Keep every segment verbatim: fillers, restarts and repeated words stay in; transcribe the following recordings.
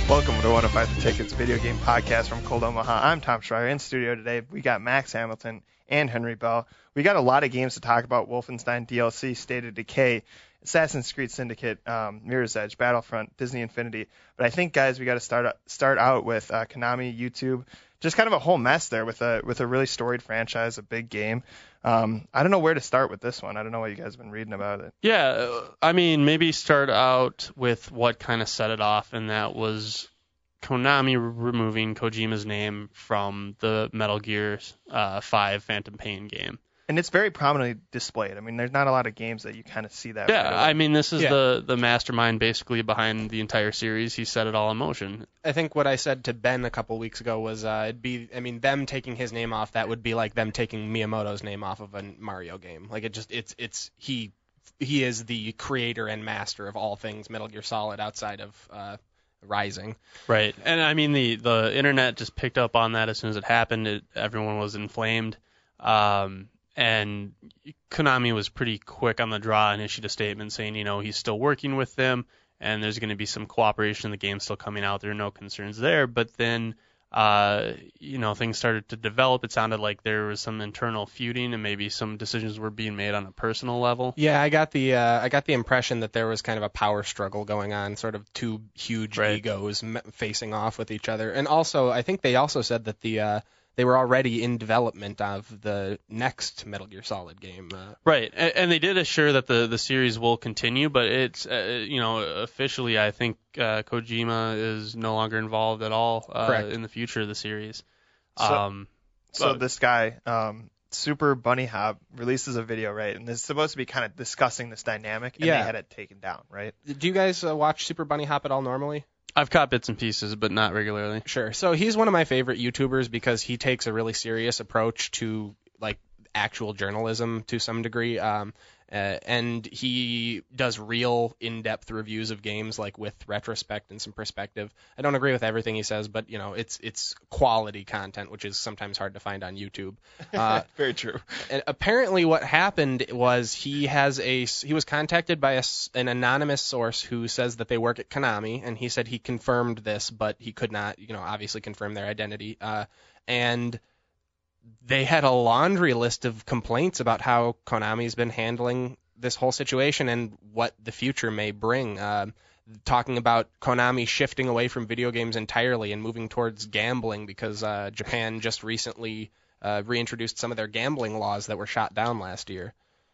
Welcome to one oh five The Tickets video game podcast from Cold Omaha. I'm Tom Schreier. In studio today, we got Max Hamilton and Henry Bell. We got a lot of games to talk about: Wolfenstein D L C, State of Decay, Assassin's Creed Syndicate, um, Mirror's Edge, Battlefront, Disney Infinity. But I think, guys, we got to start start out with uh, Konami, YouTube. Just kind of a whole mess there with a with a really storied franchise, a big game. Um, I don't know where to start with this one. I don't know what you guys have been reading about it. Yeah, I mean, maybe start out with what kind of set it off, and that was Konami removing Kojima's name from the Metal Gear uh, five Phantom Pain game. And it's very prominently displayed. I mean, there's not a lot of games that you kind of see that. Yeah, right away. I mean, this is Yeah. the, the mastermind basically behind the entire series. He set it all in motion. I think what I said to Ben a couple weeks ago was uh, it'd be, I mean, them taking his name off, that would be like them taking Miyamoto's name off of a Mario game. Like it just, it's, it's he, he is the creator and master of all things Metal Gear Solid outside of uh, Rising. Right. And I mean, the, the internet just picked up on that as soon as it happened. It, everyone was inflamed. Um, and Konami was pretty quick on the draw and issued a statement saying, you know, he's still working with them and there's going to be some cooperation. The game's still coming out. There are no concerns there. But then, uh, you know, things started to develop. It sounded like there was some internal feuding and maybe some decisions were being made on a personal level. Yeah, I got the uh, I got the impression that there was kind of a power struggle going on, sort of two huge Right. egos m- facing off with each other. And also, I think they also said that the uh, they were already in development of the next Metal Gear Solid game. Uh, Right, and, and they did assure that the, the series will continue, but it's, uh, you know, officially I think uh, Kojima is no longer involved at all uh, Correct. in the future of the series. So- um, So but- this guy, um, Super Bunny Hop, releases a video, right? And this is supposed to be kind of discussing this dynamic, and Yeah. they had it taken down, right? do you guys uh, watch Super Bunny Hop at all normally? I've caught bits and pieces, but not regularly. Sure. So he's one of my favorite YouTubers because he takes a really serious approach to like actual journalism to some degree. Um, uh, and he does real in-depth reviews of games, like with retrospect and some perspective. I don't agree with everything he says, but you know, it's it's quality content, which is sometimes hard to find on YouTube. Uh, Very true. And apparently what happened was he has a he was contacted by a s an anonymous source who says that they work at Konami, and he said he confirmed this, but he could not, you know, obviously confirm their identity. Uh, and they had a laundry list of complaints about how Konami's been handling this whole situation and what the future may bring. Uh, talking about Konami shifting away from video games entirely and moving towards gambling because uh, Japan just recently uh, reintroduced some of their gambling laws that were shot down last year.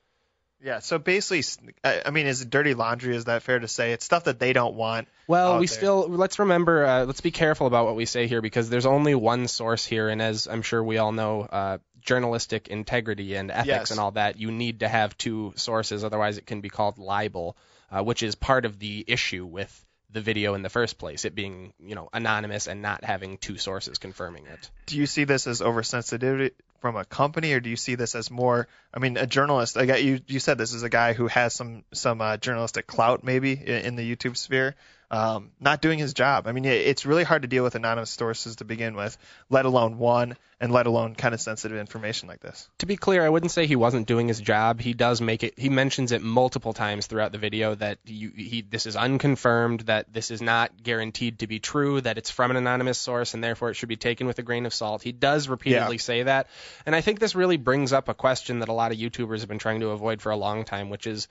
Yeah, so basically, I I mean, is it dirty laundry? Is that fair to say? It's stuff that they don't want. Well, out we there. still let's remember, uh, let's be careful about what we say here because there's only one source here, and as I'm sure we all know, uh, journalistic integrity and ethics Yes. and all that, you need to have two sources, otherwise it can be called libel, uh, which is part of the issue with the video in the first place, it being, you know, anonymous and not having two sources confirming it. Do you see this as oversensitivity from a company, or do you see this as more? I mean, a journalist. I got you. You said this is a guy who has some some uh, journalistic clout, maybe in, in the YouTube sphere, um, not doing his job. I mean, it, it's really hard to deal with anonymous sources to begin with, let alone one, and let alone kind of sensitive information like this. To be clear, I wouldn't say he wasn't doing his job. He does make it. He mentions it multiple times throughout the video that you, he this is unconfirmed, that this is not guaranteed to be true, that it's from an anonymous source, and therefore it should be taken with a grain of salt. He does repeatedly Yeah. say that, and I think this really brings up a question that a lot of YouTubers have been trying to avoid for a long time, which is,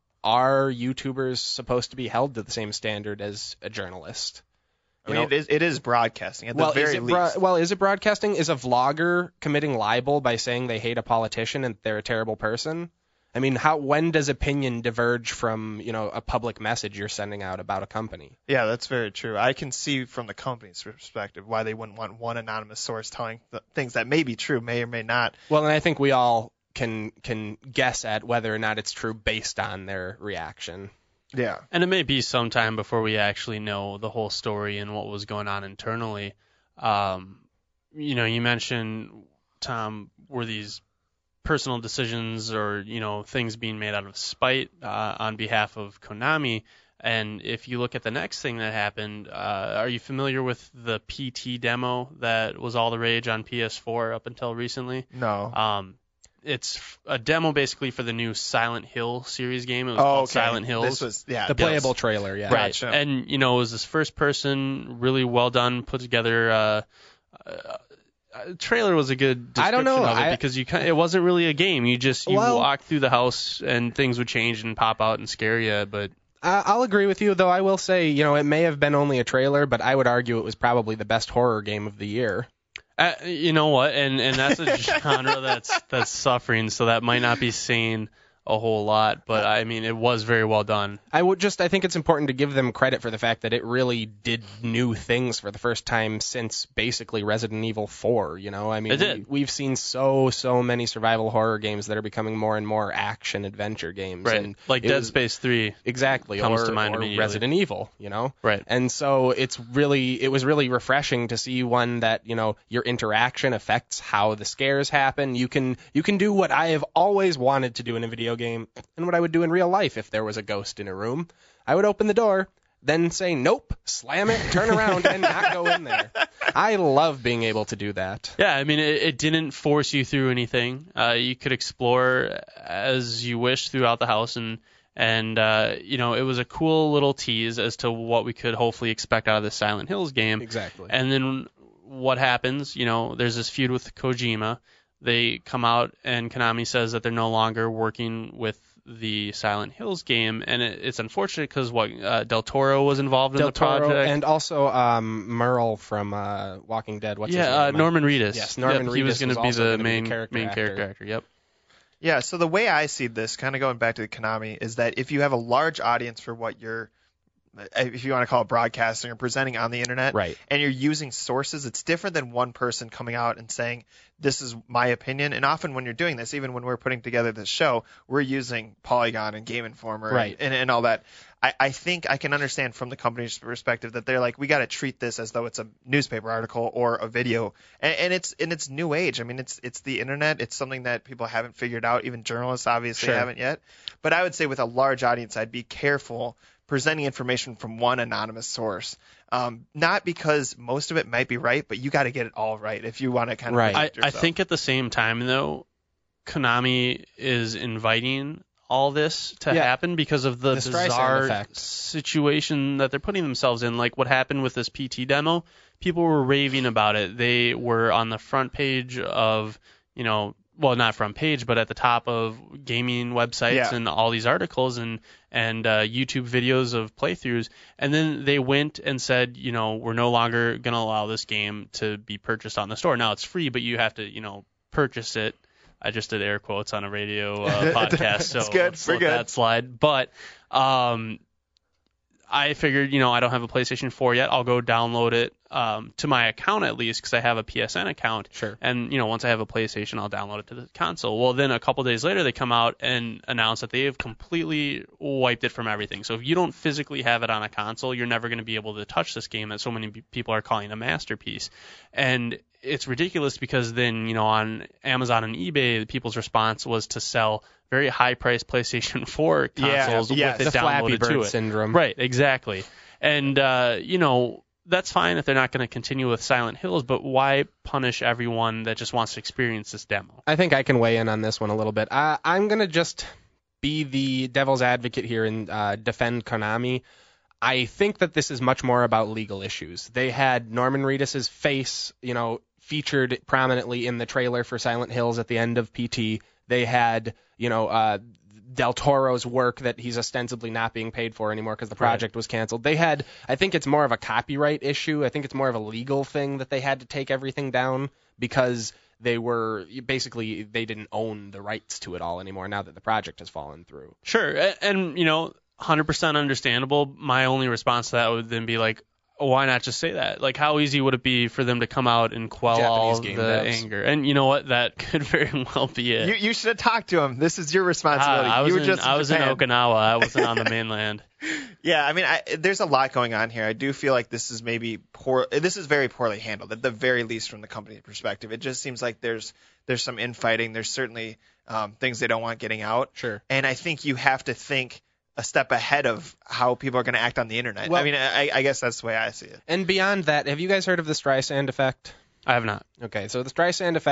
are YouTubers supposed to be held to the same standard as a journalist? I You mean, know- it is it is broadcasting at well, the very is it bro- least. well, is it broadcasting? Is a vlogger committing libel by saying they hate a politician and they're a terrible person? I mean, how when does opinion diverge from, you know, a public message you're sending out about a company? Yeah, that's very true. I can see from the company's perspective why they wouldn't want one anonymous source telling the things that may be true, may or may not. Well, and I think we all can can guess at whether or not it's true based on their reaction. Yeah. And it may be some time before we actually know the whole story and what was going on internally. Um, you know, you mentioned, Tom, were these personal decisions or, you know, things being made out of spite uh, on behalf of Konami? And if you look at the next thing that happened, uh, are you familiar with the P T demo that was all the rage on P S four up until recently? No. Um, it's a demo basically for the new Silent Hill series game. It was oh, called okay. Silent Hills. This was yeah, The this- playable trailer, yeah. Right. Gotcha. And, you know, it was this first person, really well done, put together. Uh, uh, uh, trailer was a good description I don't know, of it I- because you kind it wasn't really a game. You just you Well- walk through the house and things would change and pop out and scare you. But I- I'll agree with you, though I will say, you know, it may have been only a trailer, but I would argue it was probably the best horror game of the year. uh, you know what? And and that's a genre that's that's suffering, so that might not be saying a whole lot. But I mean, it was very well done. I would just, I think it's important to give them credit for the fact that it really did new things for the first time since basically Resident Evil four, you know? I mean, It did. We, we've seen so, so many survival horror games that are becoming more and more action adventure games. Right. And Like it Dead was- Space three. Exactly. comes or, to mind or immediately. Resident Evil, you know? Right. And so it's really, it was really refreshing to see one that, you know, your interaction affects how the scares happen. You can, you can do what I have always wanted to do in a video game and what I would do in real life if there was a ghost in a room. I would open the door, then say, nope, slam it, turn around, and not go in there. I love being able to do that. Yeah, I mean, it, it didn't force you through anything. Uh, you could explore as you wish throughout the house, and and uh, you know, it was a cool little tease as to what we could hopefully expect out of the Silent Hills game. Exactly. And then what happens? You know, there's this feud with Kojima. They come out, and Konami says that they're no longer working with the Silent Hills game, and it, it's unfortunate because what uh, Del Toro was involved in Del the Toro project, and also um, Merle from uh, Walking Dead. What's yeah, his uh, name? Norman Reedus. Yes, Norman Yep, he was Reedus going was to be also the gonna be the main character main actor. character actor. Yep. Yeah, so the way I see this, kind of going back to the Konami, is that if you have a large audience for what you're, if you want to call it broadcasting or presenting on the internet, Right. and you're using sources, it's different than one person coming out and saying, this is my opinion. And often when you're doing this, even when we're putting together this show, we're using Polygon and Game Informer Right. and, and all that. I, I think I can understand from the company's perspective that they're like, we got to treat this as though it's a newspaper article or a video, and, and it's and it's new age. I mean, it's it's the internet. It's something that people haven't figured out. Even journalists obviously Sure. haven't yet. But I would say with a large audience, I'd be careful presenting information from one anonymous source. Um, not because most of it might be right, but you got to get it all right if you want to kind of Right. I, protect I yourself. think at the same time, though, Konami is inviting all this to Yeah. happen because of the, The Streisand bizarre effect. situation that they're putting themselves in. Like what happened with this P T demo, people were raving about it. They were on the front page of, you know, well, not front page, but at the top of gaming websites Yeah. and all these articles and and uh, YouTube videos of playthroughs. And then they went and said, you know, we're no longer going to allow this game to be purchased on the store. Now it's free, but you have to, you know, purchase it. I just did air quotes on a radio uh, podcast, so It's good. let's We're let good. that slide. But um, I figured, you know, I don't have a PlayStation four yet. I'll go download it um, to my account at least because I have a P S N account. Sure. And, you know, once I have a PlayStation, I'll download it to the console. Well, then a couple days later, they come out and announce that they have completely wiped it from everything. So if you don't physically have it on a console, you're never going to be able to touch this game that so many p- people are calling a masterpiece. And it's ridiculous because then, you know, on Amazon and eBay, people's response was to sell very high-priced PlayStation four Yeah, consoles yes. with it The Flappy downloaded to Bird it. syndrome. Right, exactly. And, uh, you know, that's fine if they're not going to continue with Silent Hills, but why punish everyone that just wants to experience this demo? I think I can weigh in on this one a little bit. I, I'm going to just be the devil's advocate here and uh, defend Konami. I think that this is much more about legal issues. They had Norman Reedus' face, you know, featured prominently in the trailer for Silent Hills at the end of P T. They had, you know, uh, Del Toro's work that he's ostensibly not being paid for anymore because the project was canceled. They had, I think it's more of a copyright issue. I think it's more of a legal thing that they had to take everything down because they were basically, they didn't own the rights to it all anymore now that the project has fallen through. Sure, and, and you know, one hundred percent understandable. My only response to that would then be like, why not just say that? Like, how easy would it be for them to come out and quell Japanese all the game devs. anger? And you know what? That could very well be it. You, you should have talked to him. This is your responsibility. Ah, I was, you were in, just in I was in Japan. Okinawa. I wasn't on the mainland. Yeah, I mean, I, there's a lot going on here. I do feel like this is maybe poor. This is very poorly handled, at the very least, from the company perspective. It just seems like there's there's some infighting. There's certainly um, things they don't want getting out. Sure. And I think you have to think a step ahead of how people are going to act on the internet. Well- I mean, I, I guess that's the way I see it. And beyond that, have you guys heard of the Streisand effect? I have not. Okay, so the Streisand effect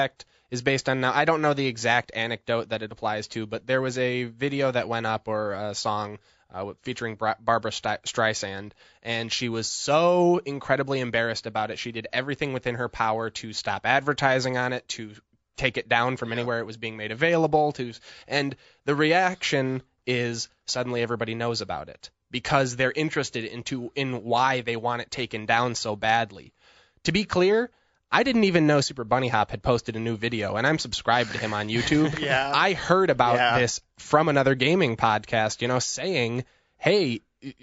is based on, now I don't know the exact anecdote that it applies to, but there was a video that went up, or a song uh, featuring Bra- Barbara St- Streisand, and she was so incredibly embarrassed about it. She did everything within her power to stop advertising on it, to take it down from anywhere it was being made available, to, and the reaction is suddenly everybody knows about it because they're interested into in why they want it taken down so badly. To be clear, I didn't even know Super Bunny Hop had posted a new video, and I'm subscribed to him on YouTube. Yeah. I heard about yeah. this from another gaming podcast, you know, saying, hey,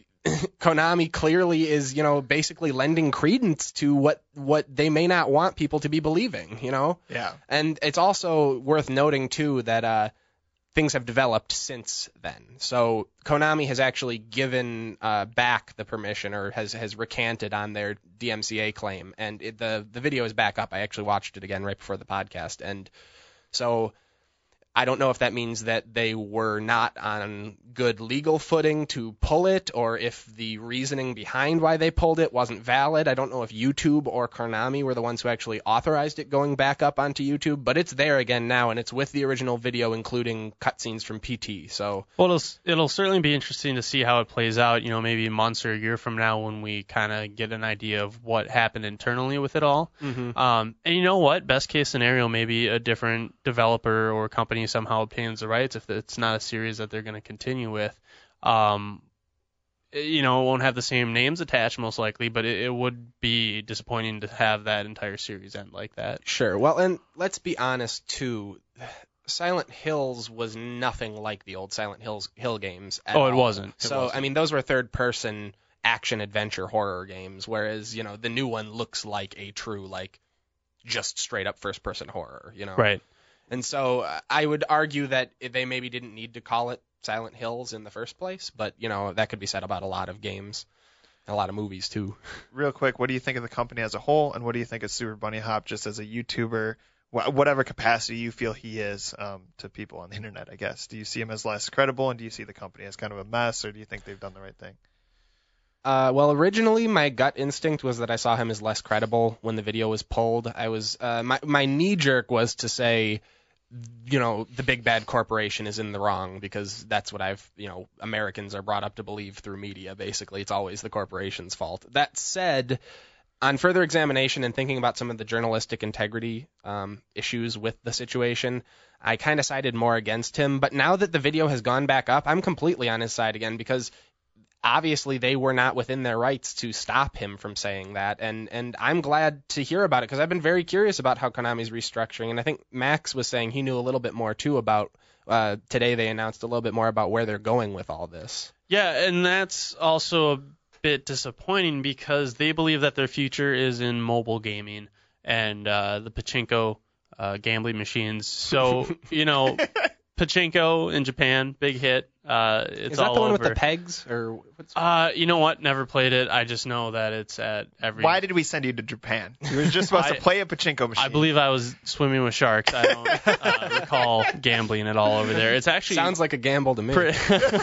Konami clearly is, you know, basically lending credence to what, what they may not want people to be believing, you know? Yeah. And it's also worth noting, too, that uh, things have developed since then. So Konami has actually given uh, back the permission, or has, has recanted on their D M C A claim. And it, the, the video is back up. I actually watched it again right before the podcast. And so I don't know if that means that they were not on good legal footing to pull it, or if the reasoning behind why they pulled it wasn't valid. I don't know if YouTube or Konami were the ones who actually authorized it going back up onto YouTube, but it's there again now, and it's with the original video, including cutscenes from P T. So, well, it'll, it'll certainly be interesting to see how it plays out, you know, maybe months or a year from now when we kind of get an idea of what happened internally with it all. Mm-hmm. Um, and you know what? Best case scenario, maybe a different developer or company somehow obtains the rights if it's not a series that they're going to continue with. Um, you know, it won't have the same names attached most likely, but it, it would be disappointing to have that entire series end like that. Sure. Well, and let's be honest too. Silent Hills was nothing like the old Silent Hills Hill games at Oh, it all. wasn't. It so, wasn't. I mean, those were third-person action-adventure horror games, whereas, you know, the new one looks like a true, like, just straight-up first-person horror, you know? Right. And so uh, I would argue that they maybe didn't need to call it Silent Hills in the first place, but, you know, that could be said about a lot of games, and a lot of movies, too. Real quick, what do you think of the company as a whole, and what do you think of Super Bunny Hop just as a YouTuber, wh- whatever capacity you feel he is um, to people on the internet, I guess? Do you see him as less credible, and do you see the company as kind of a mess, or do you think they've done the right thing? Uh, well, originally my gut instinct was that I saw him as less credible when the video was pulled. I was uh, my my knee jerk was to say, you know, the big bad corporation is in the wrong, because that's what I've, you know, Americans are brought up to believe through media. Basically, it's always the corporation's fault. That said, on further examination and thinking about some of the journalistic integrity um, issues with the situation, I kind of sided more against him. But now that the video has gone back up, I'm completely on his side again, because obviously they were not within their rights to stop him from saying that, and and I'm glad to hear about it, because I've been very curious about how Konami's restructuring, and I think Max was saying he knew a little bit more too about uh, today they announced a little bit more about where they're going with all this. Yeah, and that's also a bit disappointing, because they believe that their future is in mobile gaming and uh, the pachinko uh, gambling machines. So, you know, pachinko in Japan, big hit. Uh, it's Is that all the one over. with the pegs, or what's... Uh, you know what? Never played it. I just know that it's at every. Why did we send you to Japan? You were just supposed I, to play a pachinko machine. I believe I was swimming with sharks. I don't uh, recall gambling at all over there. It's actually sounds like a gamble to me. Pre-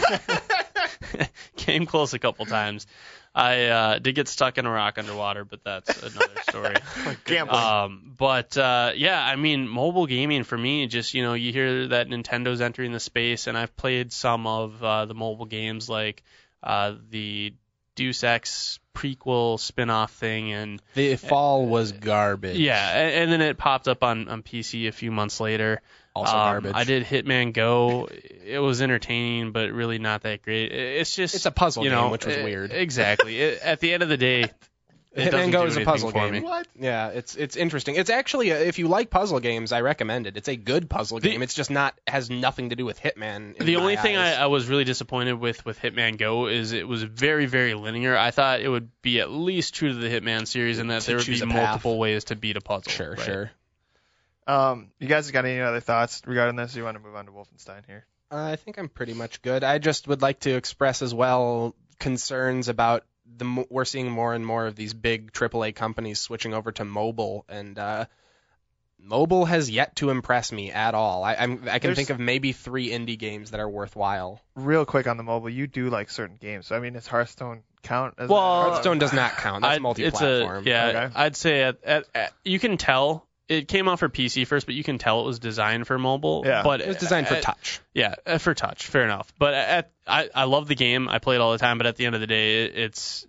Came close a couple times. I uh, did get stuck in a rock underwater, but that's another story. Gambling. Um, but uh, yeah, I mean, mobile gaming for me, just, you know, you hear that Nintendo's entering the space, and I've played some of uh, the mobile games, like uh, the Deus Ex prequel spin-off thing, and The fall was garbage. yeah, and, and then it popped up on, on P C a few months later. Also Um, garbage. I did Hitman Go. It was entertaining, but really not that great. It's just It's a puzzle you game, know, which was eh, weird. Exactly. It, at the end of the day, it Hitman doesn't Go do is a anything puzzle for game. me. What? Yeah, it's it's interesting. It's actually, a, if you like puzzle games, I recommend it. It's a good puzzle The- game. It's just not has nothing to do with Hitman. in The my only thing I, eyes. I was really disappointed with with Hitman Go is it was very, very linear. I thought it would be at least true to the Hitman series, and that To there would choose be a path. multiple ways to beat a puzzle. Sure, right? sure. Um, you guys got any other thoughts regarding this? Or you want to move on to Wolfenstein here? Uh, I think I'm pretty much good. I just would like to express as well concerns about the mo- we're seeing more and more of these big triple A companies switching over to mobile, and uh, mobile has yet to impress me at all. I, I'm, I can There's- think of maybe three indie games that are worthwhile. Real quick on the mobile, you do like certain games. So I mean, does Hearthstone count as Well, a, Hearthstone does not count. That's I'd- multi-platform. It's a, yeah, Okay. I'd say at, at, at, you can tell it came out for P C first, but you can tell it was designed for mobile. Yeah. But It was designed for at, touch. Yeah, uh, for touch. Fair enough. But at, I I love the game. I play it all the time. But at the end of the day, it, it's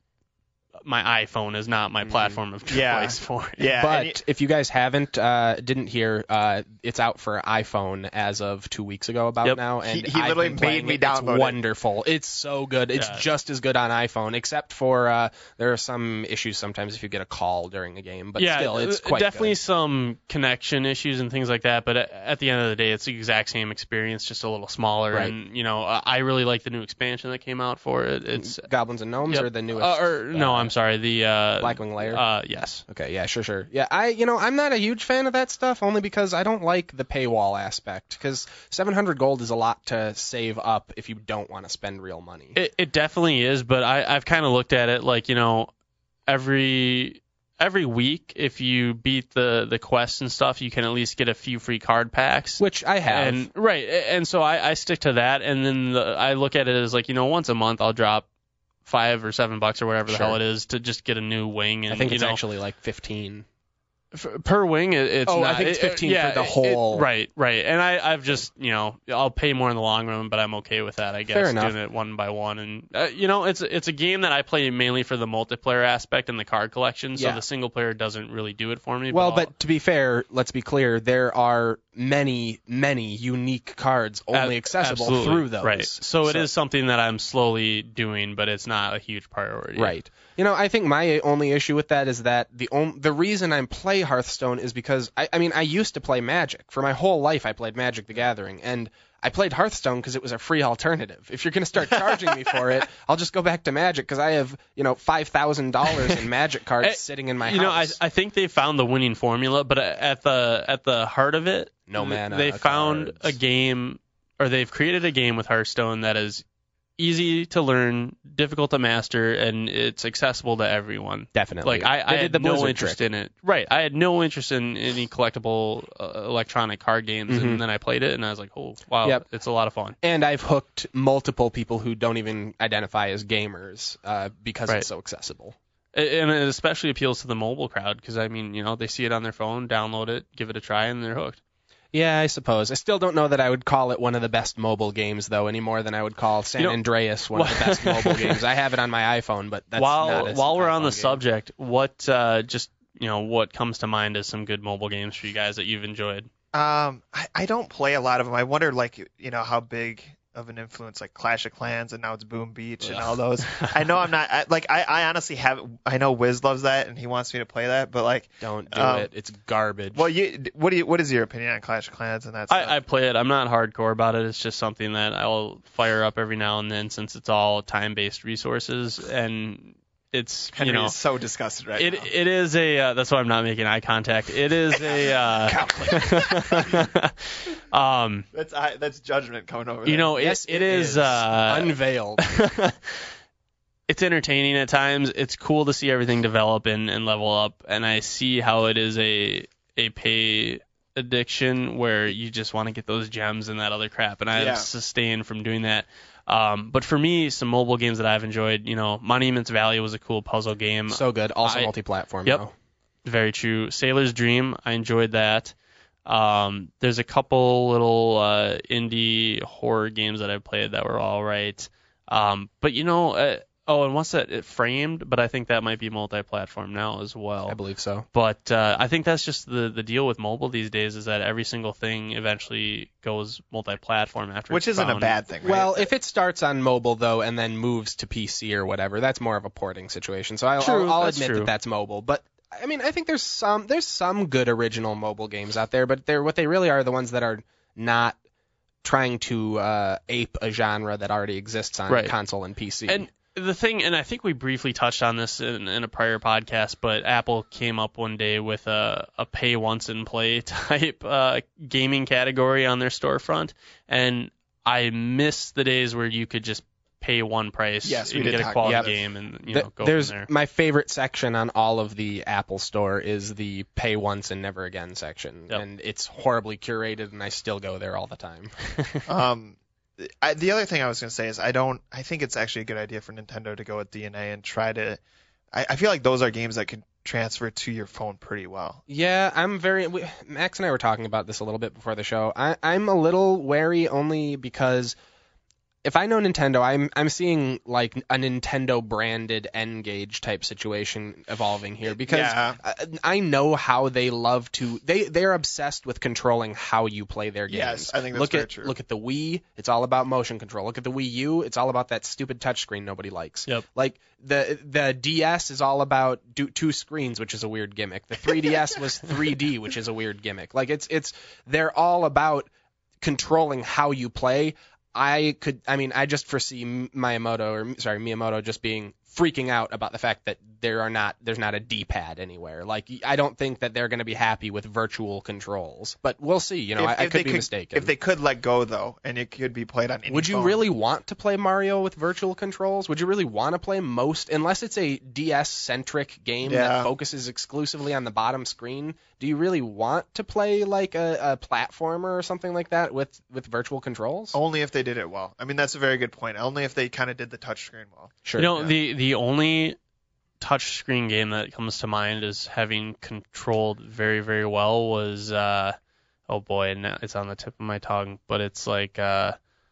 my iPhone is not my platform of choice Yeah. for it. Yeah, But and it- if you guys haven't, uh, didn't hear, uh, it's out for iPhone as of two weeks ago about Yep. now. And He- he I've literally been made playing me it. download It's it. wonderful. It's so good. It's Yeah. just as good on iPhone, except for uh, there are some issues sometimes if you get a call during the game. But yeah, still, it's uh, quite definitely good. some connection issues and things like that. But at, at the end of the day, it's the exact same experience, just a little smaller. Right. And you know, I I really like the new expansion that came out for it. It's Goblins and Gnomes yep. or the newest? Uh, or no, uh, I'm sorry, the uh, Blackwing Lair? Uh, yes. Okay, yeah, sure, sure. Yeah, I, you know, I'm not a huge fan of that stuff only because I don't like the paywall aspect. Because seven hundred gold is a lot to save up if you don't want to spend real money. It, it definitely is, but I, I've kind of looked at it like, you know, every every week, if you beat the, the quests and stuff, you can at least get a few free card packs. Which I have. And right, and so I, I stick to that, and then the, I look at it as like, you know, once a month I'll drop five or seven bucks or whatever the Sure. hell it is to just get a new wing. And I think you it's know, actually like fifteen. f- per wing. It, it's Oh, I not, think it's it- it- fifteen yeah, for the it- it- whole- right, right. And I, I've just, you know, I'll pay more in the long run, but I'm okay with that. I guess Fair enough. doing it one by one, and uh, you know, it's it's a game that I play mainly for the multiplayer aspect and the card collection. So Yeah. the single player doesn't really do it for me. Well, I'll- but to be fair, let's be clear, there are many, many unique cards only Ab- accessible absolutely, through those. Right. So, it is something that I'm slowly doing, but it's not a huge priority. Right. You know, I think my only issue with that is that the on, the reason I play Hearthstone is because I, I mean I used to play Magic for my whole life. I played Magic the Gathering, and I played Hearthstone because it was a free alternative. If you're going to start charging me for it, I'll just go back to Magic because I have you know five thousand dollars in Magic cards Eh, sitting in my You know, I, house. I think they found the winning formula, but at the at the heart of it, No th- mana they found cards. a game, or they've created a game with Hearthstone that is easy to learn, difficult to master, and it's accessible to everyone. Definitely. Like I, I They had did the no Blizzard interest trick. in it. Right, I had no interest in any collectible uh, electronic card games, Mhm. and then I played it, and I was like, oh wow, Yep. it's a lot of fun. And I've hooked multiple people who don't even identify as gamers uh, because Right. it's so accessible. And it especially appeals to the mobile crowd because I mean, you know, they see it on their phone, download it, give it a try, and they're hooked. Yeah, I suppose. I still don't know that I would call it one of the best mobile games, though, any more than I would call San You know- Andreas one of the best mobile games. I have it on my iPhone, but that's while not as while we're on iPhone the game. subject, what uh, just you know what comes to mind as some good mobile games for you guys that you've enjoyed? Um, I, I don't play a lot of them. I wonder, like, you know, how big of an influence, like Clash of Clans, and now it's Boom Beach and all those. I know I'm not, I, like, I, I honestly have, I know Wiz loves that and he wants me to play that, but like, Don't do Um, it. It's garbage. well, you, what do you, what is your opinion on Clash of Clans and that stuff? I, I play it. I'm not hardcore about it. It's just something that I'll fire up every now and then since it's all time-based resources and it's Henry you know. is so disgusted right It now. it is a uh, that's why I'm not making eye contact. It is a uh, um That's I, that's judgment coming over. you there. know yes, it, it is uh unveiled. it's entertaining at times. It's cool to see everything develop and, and level up, and I see how it is a a pay addiction where you just want to get those gems and that other crap, and I've Yeah. sustained from doing that. Um, but for me, some mobile games that I've enjoyed, you know, Monuments Valley was a cool puzzle game. So good. Also I- multi-platform. Yep. Though. Very true. Sailor's Dream, I enjoyed that. Um, there's a couple little uh, indie horror games that I played that were all right. Um, but you know, uh, oh, and what's that? It Framed, but I think that might be multi-platform now as well. I believe so. But uh, I think that's just the the deal with mobile these days is that every single thing eventually goes multi-platform after. which it's isn't a found. bad thing, right? Well, if it starts on mobile though and then moves to P C or whatever, that's more of a porting situation. So I'll, True, I'll, I'll that's admit true. that that's mobile. But I mean, I think there's some there's some good original mobile games out there, but they're what they really are the ones that are not trying to uh, ape a genre that already exists on Right. console and P C. And the thing, and I think we briefly touched on this in, in a prior podcast, but Apple came up one day with a, a pay once and play type uh, gaming category on their storefront, and I miss the days where you could just pay one price Yes, we and did get a talk quality about this. game and you Th- know go there's from there. my favorite section on all of the Apple Store is the pay once and never again section, Yep. and it's horribly curated, and I still go there all the time. Um, I, the other thing I was going to say is I don't. I think it's actually a good idea for Nintendo to go with D N A and try to. I, I feel like those are games that could transfer to your phone pretty well. Yeah, I'm very. We, Max and I were talking about this a little bit before the show. I, I'm a little wary only because if I know Nintendo, I'm I'm seeing like a Nintendo branded N-Gage type situation evolving here because Yeah. I, I know how they love to. They they're obsessed with controlling how you play their games. Yes, I think that's look very at true. look at the Wii. It's all about motion control. Look at the Wii U. It's all about that stupid touchscreen nobody likes. Yep. Like the the D S is all about do, two screens, which is a weird gimmick. The three D S was three D, which is a weird gimmick. Like it's it's they're all about controlling how you play. I could, I mean, I just foresee Miyamoto, or sorry, Miyamoto just being freaking out about the fact that there are not, there's not a D-pad anywhere. Like, I don't think that they're going to be happy with virtual controls, but we'll see. You know, If- I, I if could they be mistaken. If they could let go though, and it could be played on any Would you phone. really want to play Mario with virtual controls? Would you really want to play most, unless it's a D S-centric game Yeah. that focuses exclusively on the bottom screen? Do you really want to play like a, a platformer or something like that with, with virtual controls? Only if they did it well. I mean, that's a very good point. Only if they kind of did the touchscreen well. Sure. You know, yeah. the the only touchscreen game that comes to mind as having controlled very, very well was, uh, oh boy, now it's on the tip of my tongue, but it's like, uh,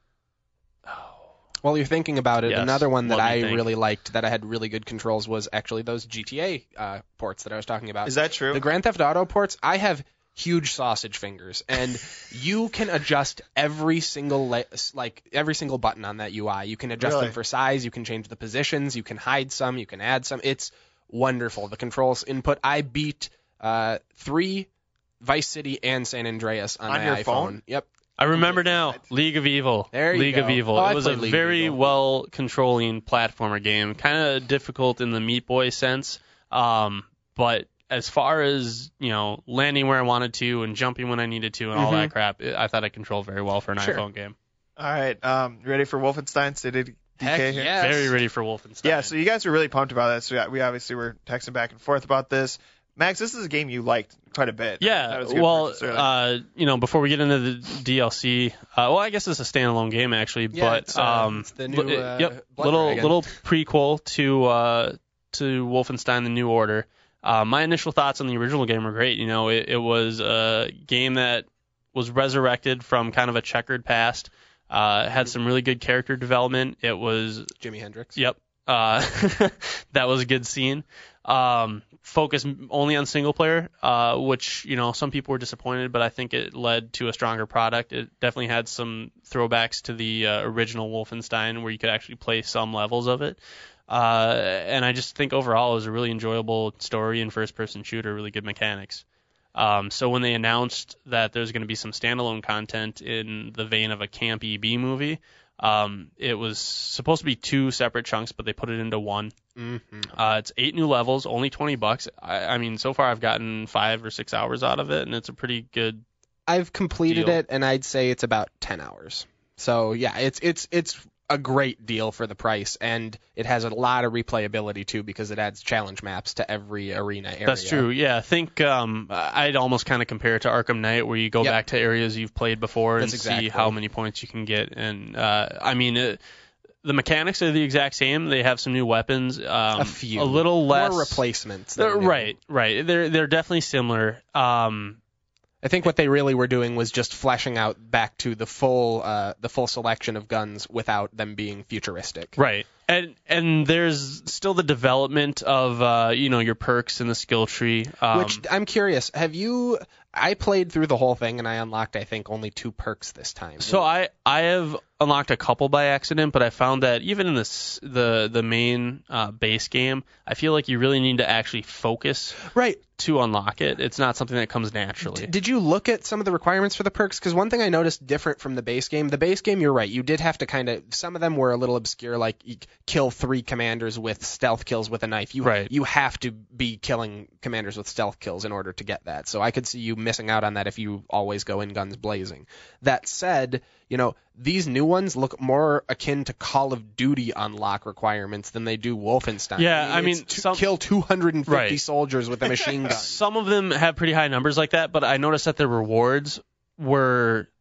While you're thinking about it, Yes, another one that what do I you think? really liked that I had really good controls was actually those G T A uh, ports that I was talking about. Is that true? The Grand Theft Auto ports, I have huge sausage fingers, and you can adjust every single la- like every single button on that U I. You can adjust Really? them for size, you can change the positions, you can hide some, you can add some. It's wonderful. The controls input. I beat uh, three Vice City and San Andreas on, On my your iPhone. phone? Yep. I remember now, League of Evil. There you League go. of Evil. Oh, I it was a played League of very Evil. well controlling platformer game. Kind of difficult in the Meat Boy sense, um, but as far as, you know, landing where I wanted to and jumping when I needed to and all Mhm. that crap, it, I thought I controlled very well for an Sure. iPhone game. All right. Um, you ready for Wolfenstein State of Decay Heck here? yes. Very ready for Wolfenstein. Yeah, so you guys were really pumped about that. So yeah, we obviously were texting back and forth about this. Max, this is a game you liked quite a bit. That Yeah, was a good well, purchase early. uh, you know, before we get into the D L C, uh, well, I guess it's a standalone game actually, Yeah, but it's, uh, um, it's the new, li- uh, yep, Blood little Dragon. little prequel to uh, to Wolfenstein: The New Order. Uh, my initial thoughts on the original game were great. You know, it, it was a game that was resurrected from kind of a checkered past. Uh, it had some really good character development. It was Jimi Hendrix. Yep. Uh, that was a good scene. Um, focused only on single player, uh, which, you know, some people were disappointed, but I think it led to a stronger product. It definitely had some throwbacks to the uh, original Wolfenstein where you could actually play some levels of it. Uh, and I just think overall it was a really enjoyable story and first person shooter, really good mechanics. Um, so when they announced that there's going to be some standalone content in the vein of a campy B movie, um, it was supposed to be two separate chunks, but they put it into one. Mm-hmm. Uh, it's eight new levels, only twenty bucks. I, I mean, so far I've gotten five or six hours out of it, and it's a pretty good. I've completed Deal. it, and I'd say it's about ten hours. So yeah, it's it's it's a great deal for the price, and it has a lot of replayability too because it adds challenge maps to every arena area. That's true. Yeah, I think um, I'd almost kind of compare it to Arkham Knight, where you go Yep. back to areas you've played before That's and exactly. see how many points you can get. And uh, I mean, it, the mechanics are the exact same. They have some new weapons. Um, A few. A little less. More replacements. They're- than new. right, right. They're they're definitely similar. Um, I think what they really were doing was just fleshing out back to the full uh, the full selection of guns without them being futuristic. Right. And and there's still the development of uh, you know, your perks in the skill tree. Um, Which I'm curious, have you? I played through the whole thing and I unlocked, I think, only two perks this time. so I I have unlocked a couple by accident, but I found that even in this the the main uh, base game, I feel like you really need to actually focus right. to unlock it. It's not something that comes naturally. D- did you look at some of the requirements for the perks? Because one thing I noticed different from the base game, the base game, you're right, you did have to kind of, some of them were a little obscure, like you kill three commanders with stealth kills with a knife. You, Right. you have to be killing commanders with stealth kills in order to get that. So I could see you missing out on that if you always go in guns blazing. That said, you know, these new ones look more akin to Call of Duty unlock requirements than they do Wolfenstein. Yeah, I it's mean, to some- kill two hundred fifty Right. soldiers with a machine gun. Some of them have pretty high numbers like that, but I noticed that the rewards were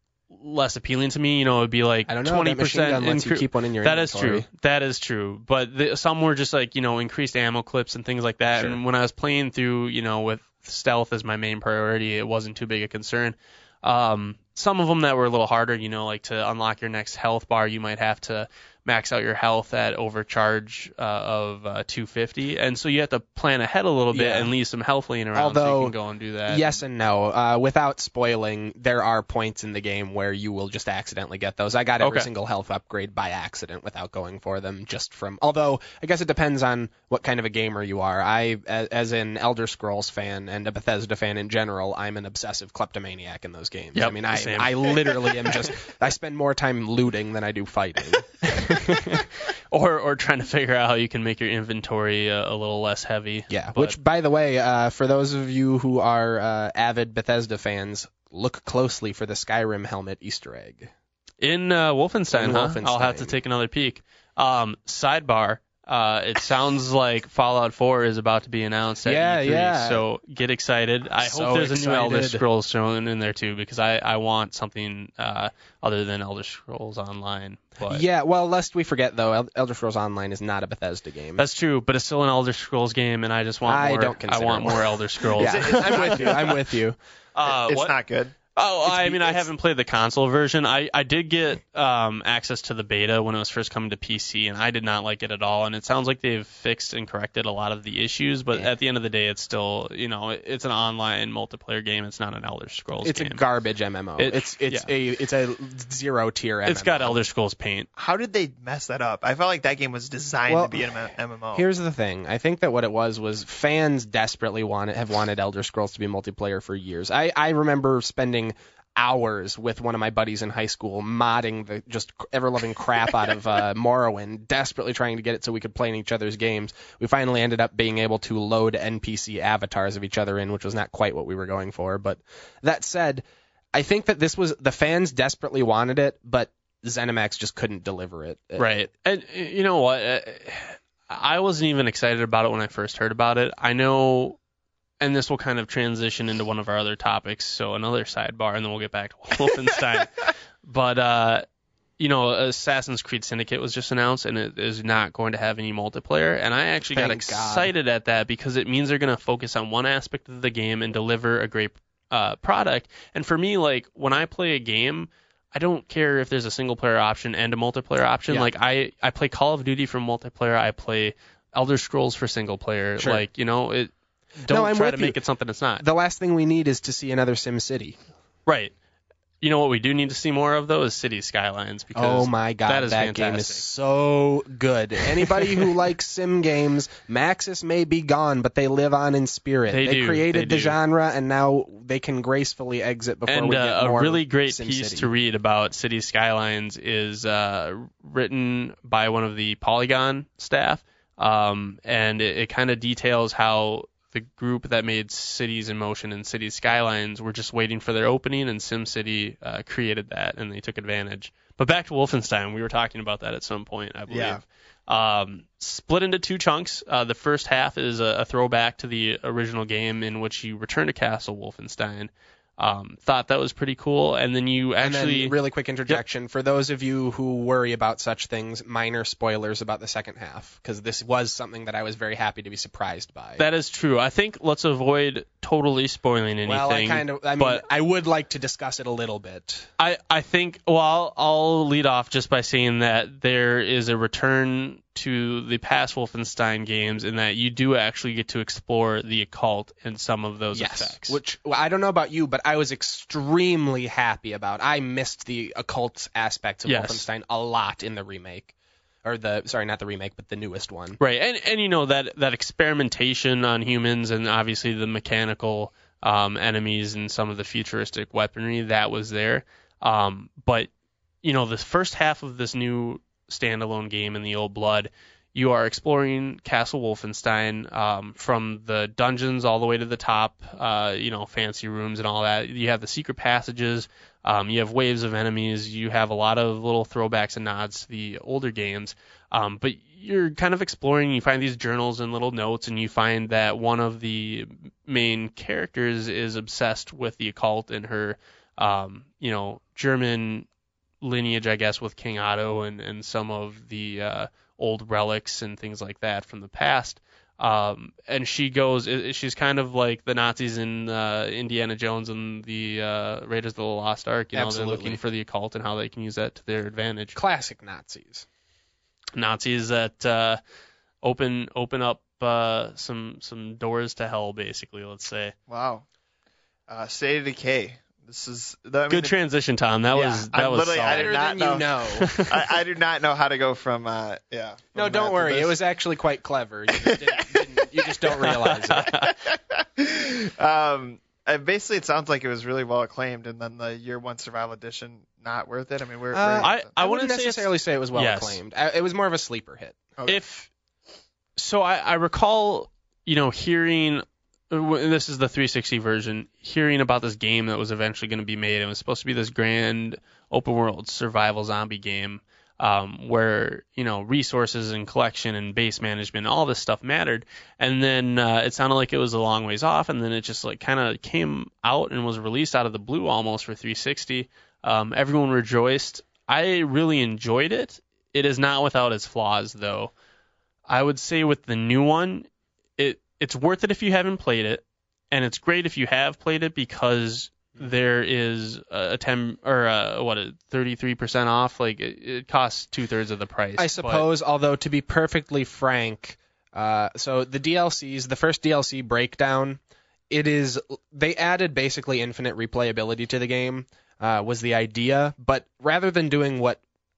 less appealing to me. You know, it would be like I don't know, twenty that machine percent. gun lets you incre- keep one in your That is inventory. true. That is true. But the, some were just like, you know, increased ammo clips and things like that. Sure. And when I was playing through, you know, with stealth as my main priority, it wasn't too big a concern. Um, some of them that were a little harder, you know, like to unlock your next health bar, you might have to max out your health at overcharge uh, of uh, two fifty, and so you have to plan ahead a little bit Yeah. and leave some health laying around so Although, you can go and do that. Yes and no. Uh, without spoiling, there are points in the game where you will just accidentally get those. I got every Okay. single health upgrade by accident without going for them, just from. Although I guess it depends on what kind of a gamer you are. I, as, as an Elder Scrolls fan and a Bethesda fan in general, I'm an obsessive kleptomaniac in those games. Yep, I mean, I same. I literally am just. I spend more time looting than I do fighting. or or trying to figure out how you can make your inventory uh, a little less heavy. Yeah, But- which, by the way, uh, for those of you who are uh, avid Bethesda fans, look closely for the Skyrim helmet Easter egg. In uh, Wolfenstein, In huh? Wolfenstein. I'll have to take another peek. Um, sidebar. Uh, it sounds like Fallout four is about to be announced at Yeah, E three, yeah. so get excited. I So hope there's a new Elder excited. Scrolls shown in there too, because I, I want something uh, other than Elder Scrolls Online. But Yeah, well, lest we forget, though, El- Elder Scrolls Online is not a Bethesda game. that's true, but it's still an Elder Scrolls game, and I just want I more. don't I consider want it more Elder Scrolls. yeah, I'm with you. I'm with you. Uh, it's what? not good. Oh, It's I be- mean, I it's- haven't played the console version. I, I did get um, access to the beta when it was first coming to P C, and I did not like it at all. And it sounds like they've fixed and corrected a lot of the issues, but Yeah. at the end of the day, it's still, you know, it- it's an online multiplayer game. It's not an Elder Scrolls It's game. a garbage M M O. It- it's it's yeah. a it's a zero tier M M O. It's got Elder Scrolls Paint. How did they mess that up? I felt like that game was designed Well, to be an M M O. Here's the thing. I think that what it was was fans desperately wanted have wanted Elder Scrolls to be multiplayer for years. I, I remember spending hours with one of my buddies in high school modding the just ever-loving crap out of uh, Morrowind, desperately trying to get it so we could play in each other's games. We finally ended up being able to load N P C avatars of each other in, which was not quite what we were going for. But that said, I think that this was the fans desperately wanted it, but ZeniMax just couldn't deliver it. Right. And uh, you know what? Uh, I wasn't even excited about it when I first heard about it. I know, and this will kind of transition into one of our other topics, so another sidebar, and then we'll get back to Wolfenstein. But, uh, you know, Assassin's Creed Syndicate was just announced, and it is not going to have any multiplayer. And I actually got Thank excited at that because it means they're going to focus on one aspect of the game and deliver a great uh, product. And for me, like, when I play a game, I don't care if there's a single player option and a multiplayer option. Yeah. Like I, I play Call of Duty for multiplayer. I play Elder Scrolls for single player. Sure. Like, you know, it don't No, I'm try with to you. make it something it's not. The last thing we need is to see another Sim City. Right. You know what we do need to see more of though is City Skylines because Oh my god, that is that game is fantastic. so good. Anybody who likes sim games, Maxis may be gone, but they live on in spirit. They do, created they the do. genre, and now they can gracefully exit before And we uh, get a more really great Sim piece City. to read about City Skylines is uh, written by one of the Polygon staff, um, and it, it kind of details how the group that made Cities in Motion and City Skylines were just waiting for their opening, and SimCity uh, created that, and they took advantage. But back to Wolfenstein, we were talking about that at some point, I believe. Yeah. Um, split into two chunks. Uh, the first half is a, a throwback to the original game in which you return to Castle Wolfenstein. Um, thought that was pretty cool, and then you And actually then, really quick interjection for those of you who worry about such things, minor spoilers about the second half, because this was something that I was very happy to be surprised by. that is true. I think let's avoid totally spoiling anything. well, I kind of, I mean, but I would like to discuss it a little bit. I, I think, well, I'll, I'll lead off just by saying that there is a return to the past Wolfenstein games in that you do actually get to explore the occult in some of those Yes, effects. which well, I don't know about you, but I was extremely happy about. I missed the occult aspects of Yes. Wolfenstein a lot in the remake, or the sorry, not the remake, but the newest one. Right, and and you know that that experimentation on humans and obviously the mechanical um, enemies and some of the futuristic weaponry that was there. Um, but you know, the first half of this new standalone game in the Old Blood, you are exploring Castle Wolfenstein um, from the dungeons all the way to the top, uh, you know, fancy rooms and all that. You have the secret passages, um, you have waves of enemies, you have a lot of little throwbacks and nods to the older games, um, but you're kind of exploring, you find these journals and little notes, and you find that one of the main characters is obsessed with the occult, and her um, you know, German lineage, I guess, with King Otto and, and some of the uh, old relics and things like that from the past. Um, and she goes, she's kind of like the Nazis in uh, Indiana Jones and the uh, Raiders of the Lost Ark. You know, Absolutely. they're looking for the occult and how they can use that to their advantage. Classic Nazis. Nazis that uh, open open up uh, some some doors to hell, basically. Let's say. Wow. Uh, State of Decay. This is the, I mean, Good transition, Tom. That yeah, was that I was literally, I solid. did Better not than you know. know. I, I do not know how to go from uh, yeah. No, from don't that to worry. this. It was actually quite clever. You just, didn't, didn't, you just don't realize it. um, and basically, it sounds like it was really well acclaimed, and then the Year One Survival Edition not worth it. I mean, we're. Uh, we're I, I I wouldn't wouldn't say it's- necessarily say it was well Yes. acclaimed. I, it was more of a sleeper hit. okay. If so, I, I recall, you know, hearing. This is the three sixty version. Hearing about this game that was eventually going to be made. It was supposed to be this grand open world survival zombie game um, where you know resources and collection and base management, all this stuff mattered. And then uh, it sounded like it was a long ways off. And then it just like kind of came out and was released out of the blue almost for three sixty. Um, everyone rejoiced. I really enjoyed it. It is not without its flaws, though. I would say with the new one, it it's worth it if you haven't played it, and it's great if you have played it because there is a ten or a, what a thirty-three percent off. Like it, it costs two thirds of the price. I suppose, although to be perfectly frank, uh, so the D L Cs, the first D L C breakdown, it is they added basically infinite replayability to the game. Uh, was the idea, but rather than doing what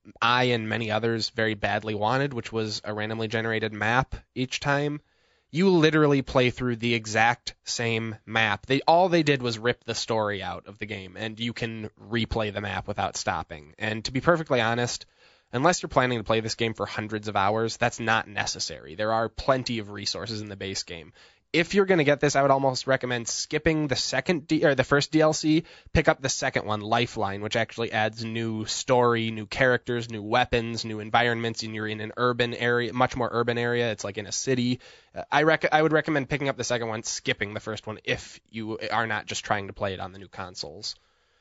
I and many others very badly wanted, which was a randomly generated map each time, you literally play through the exact same map. They all they did was rip the story out of the game, and you can replay the map without stopping. And to be perfectly honest, unless you're planning to play this game for hundreds of hours, that's not necessary. There are plenty of resources in the base game. If you're going to get this, I would almost recommend skipping the second D- or the first D L C, pick up the second one, Lifeline, which actually adds new story, new characters, new weapons, new environments, and you're in an urban area, much more urban area. It's like in a city. Uh, I rec- I would recommend picking up the second one, skipping the first one if you are not just trying to play it on the new consoles.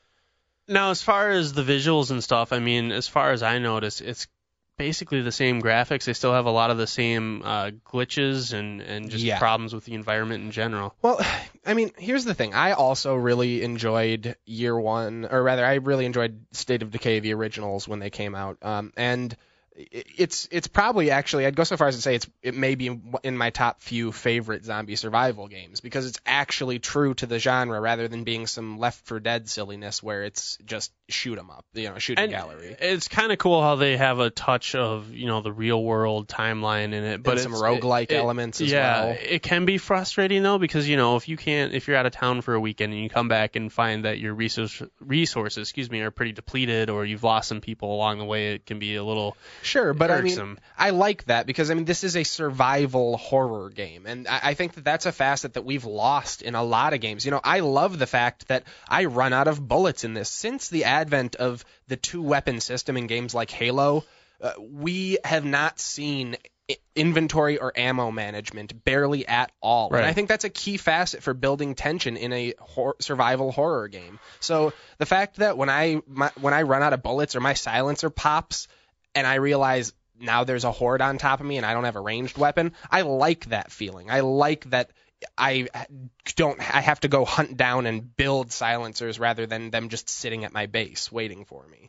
Now, as far as the visuals and stuff, I mean, as far as I noticed, it's basically the same graphics. They still have a lot of the same uh, glitches and, and just Yeah. problems with the environment in general. Well, I mean, here's the thing. I also really enjoyed Year One, or rather, I really enjoyed State of Decay, the originals, when they came out. Um, and it's it's probably actually, I'd go so far as to say it's it may be in my top few favorite zombie survival games because it's actually true to the genre rather than being some Left four Dead silliness where it's just shoot 'em up, you know, shooting And gallery. it's kind of cool how they have a touch of, you know, the real world timeline in it, but And some it's, roguelike it- it- elements as yeah, well. it can be frustrating though because you know if you can't if you're out of town for a weekend and you come back and find that your resource resources, excuse me, are pretty depleted or you've lost some people along the way, it can be a little Sure, but I mean, irksome. I like that because I mean, this is a survival horror game, and I, I think that that's a facet that we've lost in a lot of games. You know, I love the fact that I run out of bullets in this. Since the advent of the two-weapon system in games like Halo, uh, we have not seen i- inventory or ammo management barely at all. Right. And I think that's a key facet for building tension in a hor- survival horror game. So the fact that when I my, when I run out of bullets or my silencer pops and I realize now there's a horde on top of me and I don't have a ranged weapon, I like that feeling. I like that I don't I have to go hunt down and build silencers rather than them just sitting at my base waiting for me.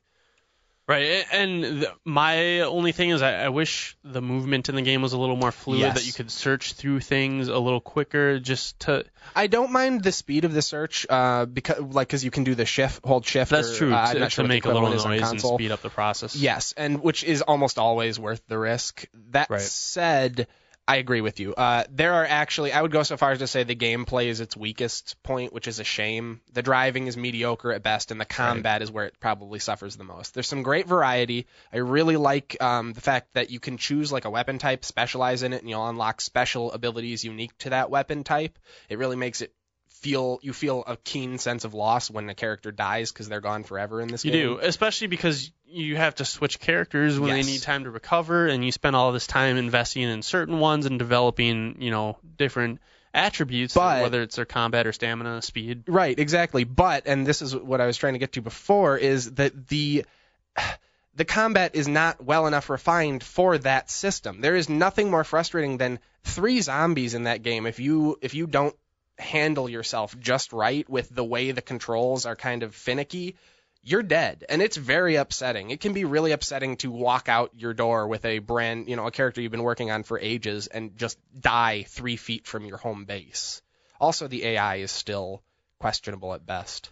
Right, and th- my only thing is I, I wish the movement in the game was a little more fluid, Yes. that you could search through things a little quicker, just to. I don't mind the speed of the search, uh, because like because you can do the shift, hold shift. That's or, true, uh, I'm to, not to sure what the make a little equivalent is on noise and console. speed up the process. Yes, and which is almost always worth the risk. That Right. said, I agree with you. Uh, there are actually, I would go so far as to say the gameplay is its weakest point, which is a shame. The driving is mediocre at best, and the combat is where it probably suffers the most. There's some great variety. I really like um, the fact that you can choose like a weapon type, specialize in it, and you'll unlock special abilities unique to that weapon type. It really makes it feel you feel a keen sense of loss when a character dies because they're gone forever in this You game. do, especially because you have to switch characters when Yes. they need time to recover, and you spend all this time investing in certain ones and developing, you know, different attributes, But- whether it's their combat or stamina, speed. Right, exactly. But, and this is what I was trying to get to before, is that the the combat is not well enough refined for that system. There is nothing more frustrating than three zombies in that game if you if you don't handle yourself just right with the way the controls are kind of finicky. You're dead, and it's very upsetting. It can be really upsetting to walk out your door with a brand, you know, a character you've been working on for ages and just die three feet from your home base. Also, the A I is still questionable at best.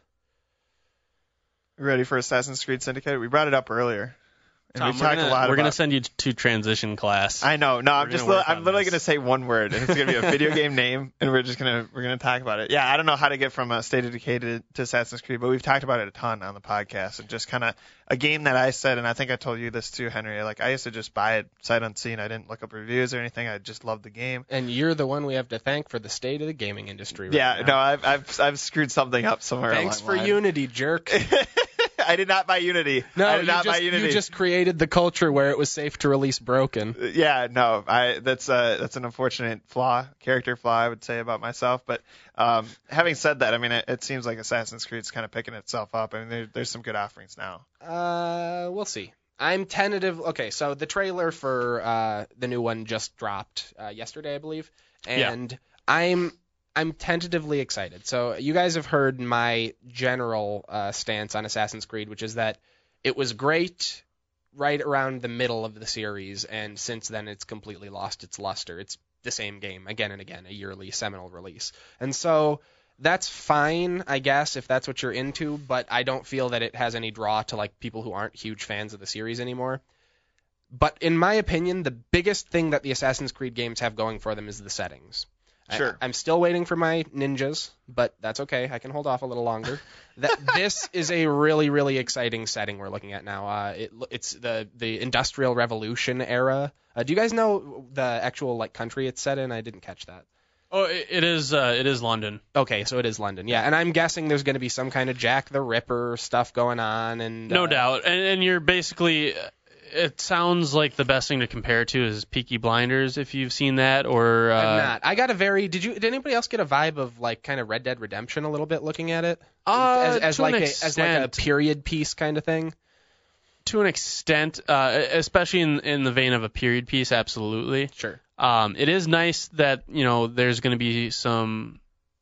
Ready for Assassin's Creed Syndicate? We brought it up earlier. And Tom, we we're talked gonna, a lot we're about... gonna send you to transition class. I know. No, I'm We're just gonna li- work I'm on literally this. going to say one word, and it's going to be a video game name, and we're just going to we're going to talk about it. Yeah, I don't know how to get from uh, State of Decay to, to Assassin's Creed, but we've talked about it a ton on the podcast, and just kind of a game that I said, and I think I told you this too, Henry. Like I used to just buy it sight unseen. I didn't look up reviews or anything. I just loved the game. And you're the one we have to thank for the state of the gaming industry right Yeah, now. no, I've I've I've screwed something up somewhere. Thanks along for the line. Unity, jerk. I did not buy Unity. No, I did you not just, buy Unity. you just created the culture where it was safe to release broken. Yeah, no, I that's uh that's an unfortunate flaw, character flaw, I would say about myself. But um, having said that, I mean, it, it seems like Assassin's Creed's kind of picking itself up. I mean, there, there's some good offerings now. Uh, we'll see. I'm tentative. Okay, so the trailer for uh, the new one just dropped uh, yesterday, I believe, and I'm I'm tentatively excited. So you guys have heard my general uh, stance on Assassin's Creed, which is that it was great right around the middle of the series, and since then it's completely lost its luster. It's the same game again and again, a yearly seminal release. And so that's fine, I guess, if that's what you're into, but I don't feel that it has any draw to like people who aren't huge fans of the series anymore. But in my opinion, the biggest thing that the Assassin's Creed games have going for them is the settings. Sure. I, I'm still waiting for my ninjas, but that's okay. I can hold off a little longer. That this is a really, really exciting setting we're looking at now. Uh, it, it's the the Industrial Revolution era. Uh, do you guys know the actual like country it's set in? I didn't catch that. Oh, it, it is uh, it is London. Okay, so it is London. Yeah, and I'm guessing there's going to be some kind of Jack the Ripper stuff going on, and No uh, doubt. And, and you're basically, it sounds like the best thing to compare it to is Peaky Blinders, if you've seen that, or uh, I'm not. I got a very. Did you? Did anybody else get a vibe of like kind of Red Dead Redemption a little bit looking at it? Uh, as as to like an a as like a extent. period piece kind of thing. To an extent, uh, especially in in the vein of a period piece, absolutely. Sure. Um, it is nice that, you know, there's going to be some,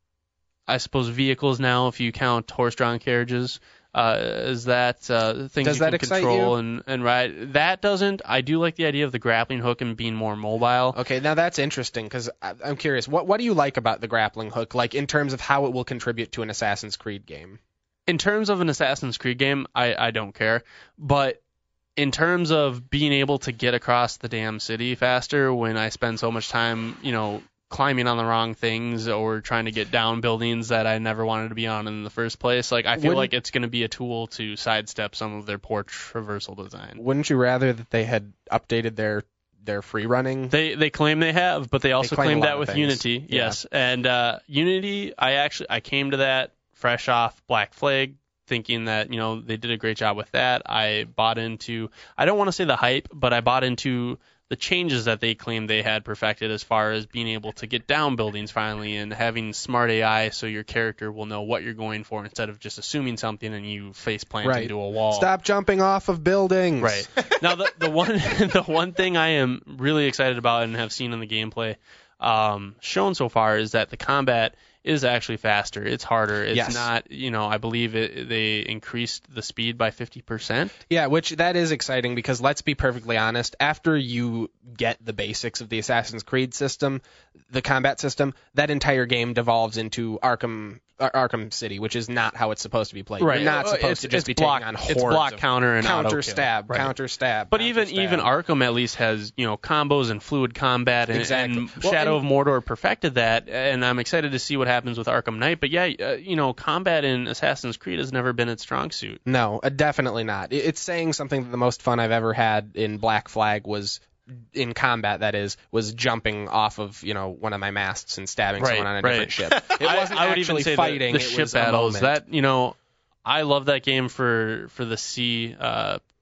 I suppose, vehicles now, if you count horse-drawn carriages. Uh, is that uh, things Does you that can excite control you? and, and ride? That doesn't. I do like the idea of the grappling hook and being more mobile. Okay, now that's interesting because I'm curious. What what do you like about the grappling hook, like in terms of how it will contribute to an Assassin's Creed game? In terms of an Assassin's Creed game, I, I don't care. But in terms of being able to get across the damn city faster when I spend so much time, you know, climbing on the wrong things or trying to get down buildings that I never wanted to be on in the first place, like I feel Wouldn't- like it's going to be a tool to sidestep some of their poor traversal design. Wouldn't you rather that they had updated their their free running? They they claim they have, but they also claim a claim lot that of with things. Unity. Yeah. Yes, and uh, Unity, I actually I came to that fresh off Black Flag, thinking that, you know, they did a great job with that. I bought into, I don't want to say the hype, but I bought into the changes that they claimed they had perfected as far as being able to get down buildings finally and having smart A I so your character will know what you're going for instead of just assuming something and you face plant Right. into a wall. Stop jumping off of buildings. Right. Now, the, the one the one thing I am really excited about and have seen in the gameplay um, shown so far is that the combat is actually faster. It's harder. It's Yes. not, you know, I believe it, they increased the speed by fifty percent. Yeah, which that is exciting because let's be perfectly honest, after you get the basics of the Assassin's Creed system, the combat system, that entire game devolves into Arkham Ar- Arkham City, which is not how it's supposed to be played. You're not supposed It's- to just it's be block, taking on hordes It's block, of counter, and counter auto-kill. stab, Right. counter stab. But counter even stab. even Arkham at least has, you know, combos and fluid combat, and, Exactly. and Well, Shadow and- of Mordor perfected that, and I'm excited to see what happens with Arkham Knight. But yeah, uh, you know, combat in Assassin's Creed has never been its strong suit. No, uh, definitely not. It- It's saying something that the most fun I've ever had in Black Flag was in combat, that is, was jumping off of, you know, one of my masts and stabbing Right, someone on a right. different ship. It wasn't I, I would actually even say fighting. the, the it ship was a battles. moment. That, you know, I love that game for for the sea uh,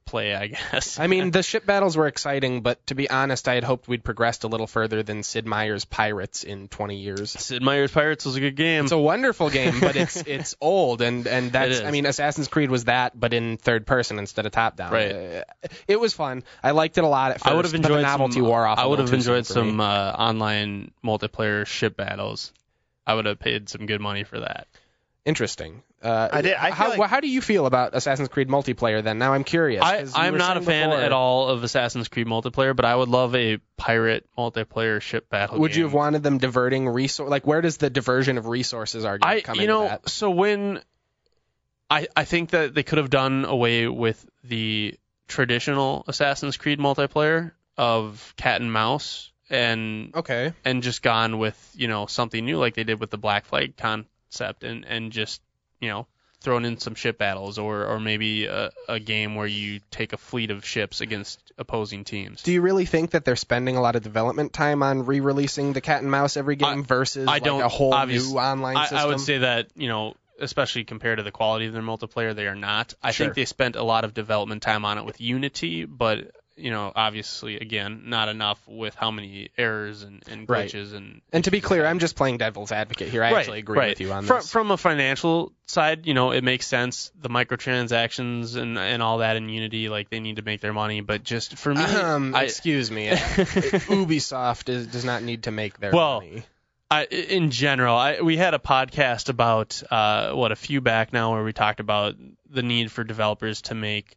play, I guess. I mean, the ship battles were exciting, but to be honest, I had hoped we'd progressed a little further than Sid Meier's Pirates in twenty years. Sid Meier's Pirates was a good game. It's a wonderful game, but it's it's old, and, and that's, It is. I mean, Assassin's Creed was that, but in third person instead of top down. Right. Uh, it was fun. I liked it a lot at first, I would have but the enjoyed novelty some, wore off. I a would have little too enjoyed soon for me. some uh, online multiplayer ship battles. I would have paid some good money for that. Interesting. Uh, I did- I feel how, like- well, how do you feel about Assassin's Creed multiplayer then? Now I'm curious. I, 'cause you I'm were not a saying fan before- at all of Assassin's Creed multiplayer, but I would love a pirate multiplayer ship battle Would game. you have wanted them diverting resource? Like, where does the diversion of resources argument I, come you into know, that? so when I, I think that they could have done away with the traditional Assassin's Creed multiplayer of cat and mouse and Okay. and just gone with, you know, something new like they did with the Black Flag concept and, and just, you know, thrown in some ship battles or, or maybe a, a game where you take a fleet of ships against opposing teams. Do you really think that they're spending a lot of development time on re-releasing the cat and mouse every game I- versus I like don't a whole obvious- new online I, system? I would say that, you know, especially compared to the quality of their multiplayer, they are not. I Sure. think they spent a lot of development time on it with Unity, but, you know, obviously, again, not enough with how many errors and, and Right. glitches and And to be clear, I'm just playing devil's advocate here. I right, actually agree right. with you on from, this. From a financial side, you know, it makes sense. The microtransactions and and all that in Unity, like they need to make their money. But just for me, um, I, excuse me, Ubisoft is, does not need to make their Well, money. I, in general, I, we had a podcast about uh, what a few back now where we talked about the need for developers to make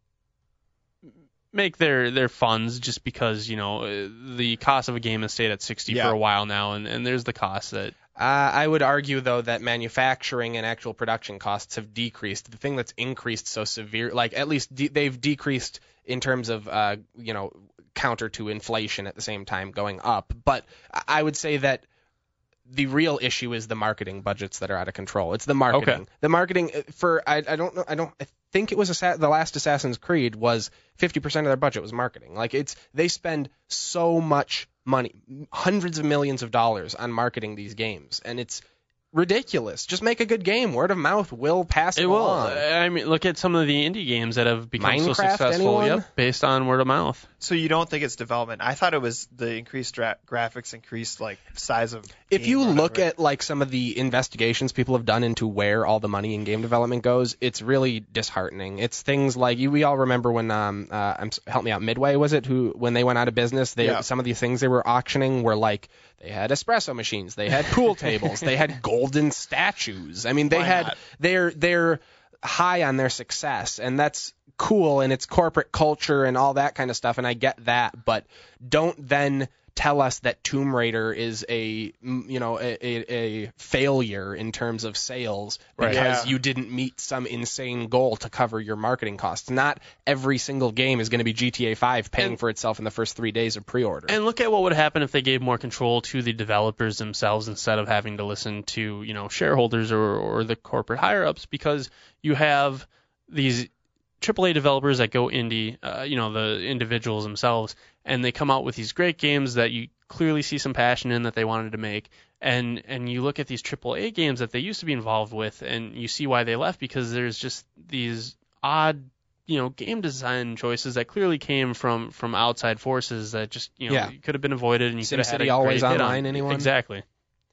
make their, their funds just because, you know, uh, the cost of a game has stayed at sixty Yeah. for a while now, and, and there's the cost that Uh, I would argue, though, that manufacturing and actual production costs have decreased. The thing that's increased so severe, like at least de- they've decreased in terms of, uh, you know, counter to inflation at the same time going up. But I I would say that the real issue is the marketing budgets that are out of control. It's the marketing. Okay. The marketing uh, for I, I don't know I don't I think it was Assa- the last Assassin's Creed was fifty percent of their budget was marketing. Like it's they spend so much money, hundreds of millions of dollars on marketing these games, and it's ridiculous. Just make a good game. Word of mouth will pass it will. along. I mean, look at some of the indie games that have become so Minecraft, successful. anyone? Yep, based on word of mouth. So you don't think it's development? I thought it was the increased dra- graphics, increased like size of. If game you or look whatever. at like some of the investigations people have done into where all the money in game development goes, it's really disheartening. It's things like you, we all remember when um uh, I'm, help me out Midway was it who when they went out of business, they Yeah. some of these things they were auctioning were like they had espresso machines, they had pool tables, they had golden statues. I mean, they Why had not? they're they're high on their success, and that's cool, and it's corporate culture and all that kind of stuff, and I get that, but don't then tell us that Tomb Raider is a mm, you know a, a, a failure in terms of sales because Right. Yeah. you didn't meet some insane goal to cover your marketing costs. Not every single game is going to be G T A five paying And- for itself in the first three days of pre-order. And look at what would happen if they gave more control to the developers themselves instead of having to listen to, you know, shareholders or, or the corporate higher-ups, because you have these triple A developers that go indie, uh, you know, the individuals themselves, and they come out with these great games that you clearly see some passion in that they wanted to make. And and you look at these triple A games that they used to be involved with, and you see why they left, because there's just these odd, you know, game design choices that clearly came from from outside forces that just, you know, Yeah. could have been avoided, and you could have had a SimCity Always great hit Online, on. anyone? Exactly.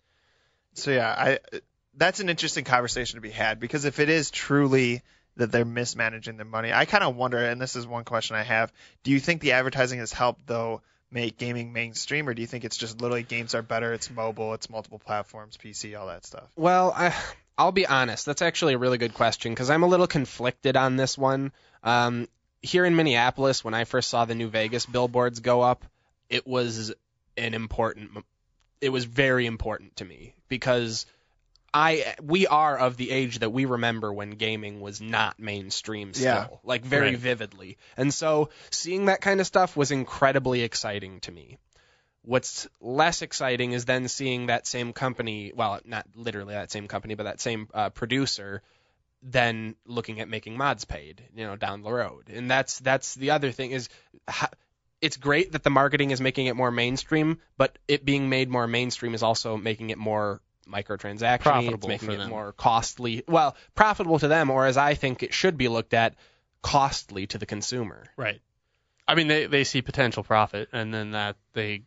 So yeah, I that's an interesting conversation to be had, because if it is truly that they're mismanaging their money, I kind of wonder, and this is one question I have, do you think the advertising has helped though make gaming mainstream, or do you think it's just literally games are better, it's mobile, it's multiple platforms, P C, all that stuff? Well, I, I'll be honest. That's actually a really good question because I'm a little conflicted on this one. Um, here in Minneapolis, when I first saw the New Vegas billboards go up, it was an important. It was very important to me because I we are of the age that we remember when gaming was not mainstream still, Yeah. like very Right. vividly. And so seeing that kind of stuff was incredibly exciting to me. What's less exciting is then seeing that same company, well, not literally that same company, but that same uh, producer, then looking at making mods paid, you know, down the road. And that's that's the other thing is, ha- it's great that the marketing is making it more mainstream, but it being made more mainstream is also making it more microtransaction, it's Profitable making for it them. more costly. Well, profitable to them, or as I think it should be looked at, costly to the consumer. Right. I mean, they, they see potential profit, and then that they...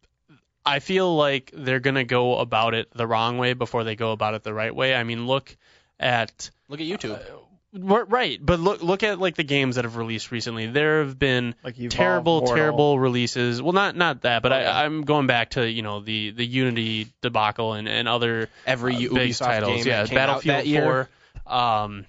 I feel like they're going to go about it the wrong way before they go about it the right way. I mean, look at... Look at YouTube. Uh, right, but look look at like the games that have released recently. There have been Like Evolve, terrible, Mortal. terrible releases. Well, not not that, but Okay. I, I'm going back to, you know, the, the Unity debacle and, and other Every uh, Ubisoft big titles. game Yeah, that came out Battlefield that year. four. Um,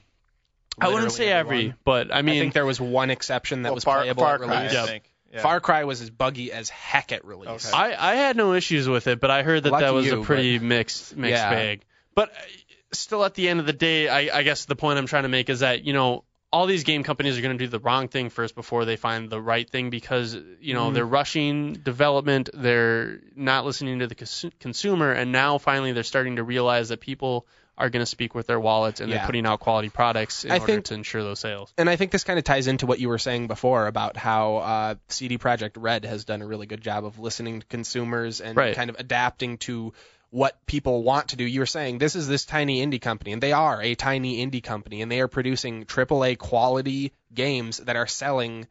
I wouldn't Literally say every, everyone. but I mean... I think there was one exception that Well, was Far, playable Far at Cry, release. I Yep. think. Yeah. Far Cry was as buggy as heck at release. Okay. I, I had no issues with it, but I heard that Lucky that was you, a pretty mixed mixed Yeah. bag. But uh, still, at the end of the day, I, I guess the point I'm trying to make is that, you know, all these game companies are going to do the wrong thing first before they find the right thing, because, you know, Mm. they're rushing development, they're not listening to the cons- consumer, and now finally they're starting to realize that people are going to speak with their wallets, and Yeah. they're putting out quality products in I order think- to ensure those sales. And I think this kind of ties into what you were saying before about how uh, C D Projekt Red has done a really good job of listening to consumers and Right. kind of adapting to what people want to do. You were saying this is this tiny indie company, and they are a tiny indie company, and they are producing triple A quality games that are selling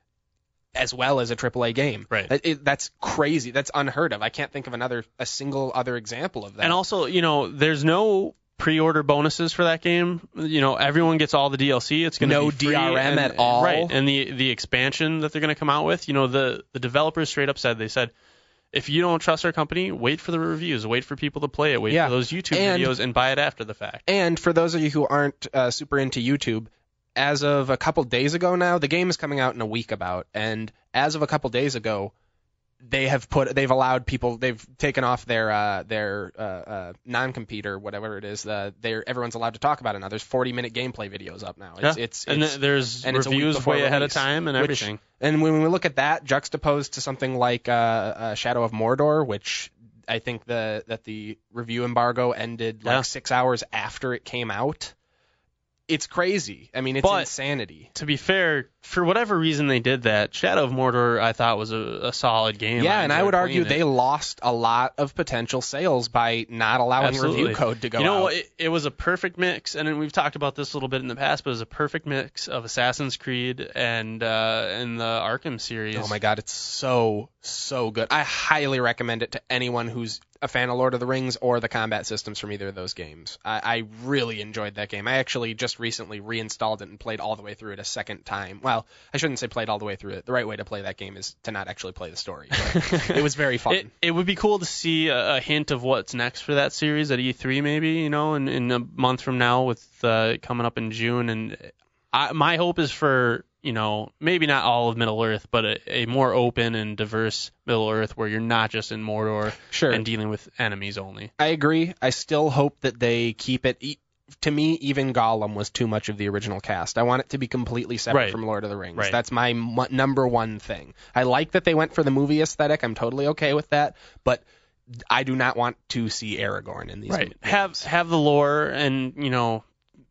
as well as a triple A game. Right. That, it, that's crazy. That's unheard of. I can't think of another a single other example of that. And also, you know, there's no pre-order bonuses for that game. You know, everyone gets all the D L C. It's going to No be free D R M and, at all? right? And the the expansion that they're going to come out with. You know, the the developers straight up said they said, if you don't trust our company, wait for the reviews, wait for people to play it, wait Yeah. for those YouTube And- videos, and buy it after the fact. And for those of you who aren't uh, super into YouTube, as of a couple days ago now, the game is coming out in a week about, and as of a couple days ago, they have put they've allowed people they've taken off their uh, their uh, uh, non-compete or whatever it is. Uh, they're everyone's allowed to talk about it now. There's forty minute gameplay videos up now. It's Yeah. it's, and it's th- there's and it's a week reviews before way ahead of release, time and which- everything. And when we look at that juxtaposed to something like uh, uh, Shadow of Mordor, which I think the that the review embargo ended like Yeah. six hours after it came out, it's crazy. I mean, it's But- insanity. To be fair, for whatever reason they did that, Shadow of Mordor I thought was a, a solid game. Yeah, and I enjoyed would argue playing they it. lost a lot of potential sales by not allowing Absolutely. review code to go You know, out. it, it was a perfect mix, and we've talked about this a little bit in the past, but it was a perfect mix of Assassin's Creed and uh, and the Arkham series. Oh my god, it's so so good. I highly recommend it to anyone who's a fan of Lord of the Rings or the combat systems from either of those games. I, I really enjoyed that game. I actually just recently reinstalled it and played all the way through it a second time. Well, I shouldn't say played all the way through it. The right way to play that game is to not actually play the story. But it was very fun. It, it would be cool to see a, a hint of what's next for that series at E three, maybe, you know, in, in a month from now, with uh, coming up in June. And I, my hope is for, you know, maybe not all of Middle Earth, but a, a more open and diverse Middle Earth where you're not just in Mordor Sure. and dealing with enemies only. I agree. I still hope that they keep it. E- to me, even Gollum was too much of the original cast. I want it to be completely separate Right. from Lord of the Rings. Right. That's my mu- number one thing. I like that they went for the movie aesthetic. I'm totally okay with that. But I do not want to see Aragorn in these Right. movies. Have have the lore and, you know,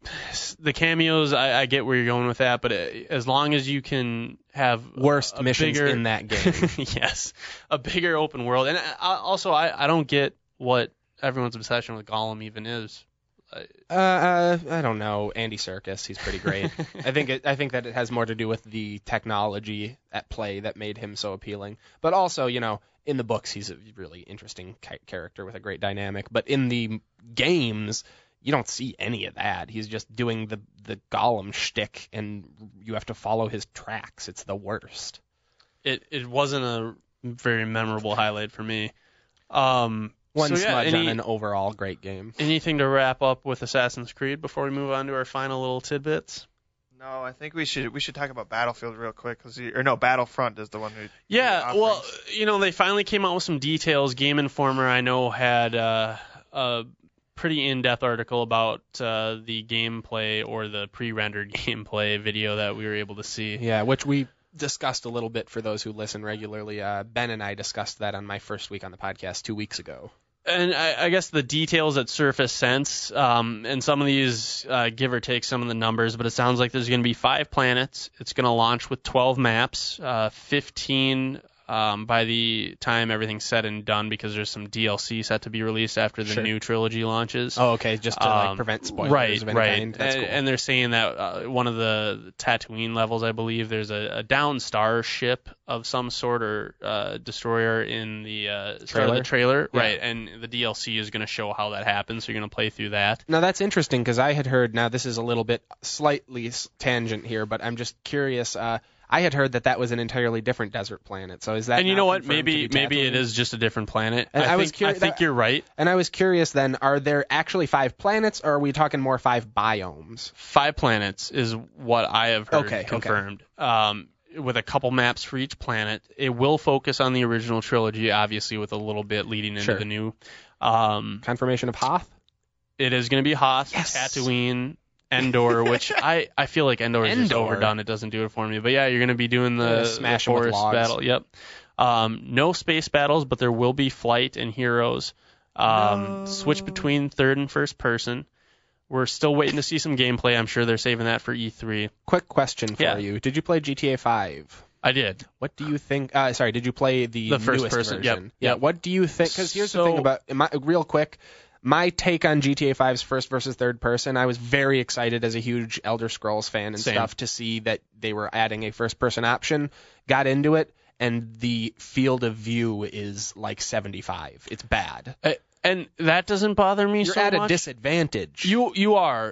the cameos. I, I get where you're going with that, but uh, as long as you can have Worst a missions bigger, in that game. yes, a bigger open world. And I, also, I, I don't get what everyone's obsession with Gollum even is. Uh, uh, I don't know. Andy Serkis, he's pretty great. I think it, I think that it has more to do with the technology at play that made him so appealing. But also, you know, in the books, he's a really interesting ca- character with a great dynamic. But in the games, you don't see any of that. He's just doing the the Gollum shtick, and you have to follow his tracks. It's the worst. It it wasn't a very memorable highlight for me. Um, One so yeah, smudge any, on an overall great game. Anything to wrap up with Assassin's Creed before we move on to our final little tidbits? No, I think we should we should talk about Battlefield real quick, cause you, or no, Battlefront is the one who. Yeah, who well, offerings. you know, they finally came out with some details. Game Informer, I know, had uh, a pretty in-depth article about uh, the gameplay or the pre-rendered gameplay video that we were able to see. Yeah, which we discussed a little bit for those who listen regularly. Uh, Ben and I discussed that on my first week on the podcast two weeks ago. And I, I guess the details that surface sense, um, and some of these uh, give or take some of the numbers, but it sounds like there's going to be five planets. It's going to launch with twelve maps, uh, fifteen um, by the time everything's said and done, because there's some D L C set to be released after the Sure. new trilogy launches. Oh, okay, just to like Um, prevent spoilers right, of any right. kind. That's and, cool. and they're saying that uh, one of the Tatooine levels, I believe, there's a, a down star ship of some sort or uh, destroyer in the uh, start of Trailer? the trailer, Yeah. right? And the D L C is going to show how that happens. So you're going to play through that. Now that's interesting because I had heard. Now this is a little bit slightly s- tangent here, but I'm just curious. Uh, I had heard that that was an entirely different desert planet. So is that? And you now know what? confirmed to Maybe be maybe it Tatooine? is just a different planet. And I, I was think, I curi- think that- you're right. And I was curious then, are there actually five planets, or are we talking more five biomes? Five planets is what I have heard Okay, okay. confirmed. Um, with a couple maps for each planet. It will focus on the original trilogy, obviously, with a little bit leading into Sure. the new. Um, Confirmation of Hoth? it is going to be Hoth, Yes. Tatooine, Endor, which I, I feel like Endor is just Endor? overdone. It doesn't do it for me. But yeah, you're going to be doing the, Yeah, the smash 'em with forest logs. battle. Yep. Um, no space battles, but there will be flight and heroes. Um, No. Switch between third and first person. We're still waiting to see some gameplay. I'm sure they're saving that for E three. Quick question for Yeah. you. Did you play G T A five? I did. What do you think? Uh, sorry, did you play the, The first newest person, version? yep, Yeah. yep. What do you think? Because here's the So- thing about my, real quick. My take on G T A five's first versus third person, I was very excited as a huge Elder Scrolls fan and Same. stuff to see that they were adding a first person option. Got into it, and the field of view is like seventy-five. It's bad. Uh, and that doesn't bother me You're so at a much. disadvantage. You you are.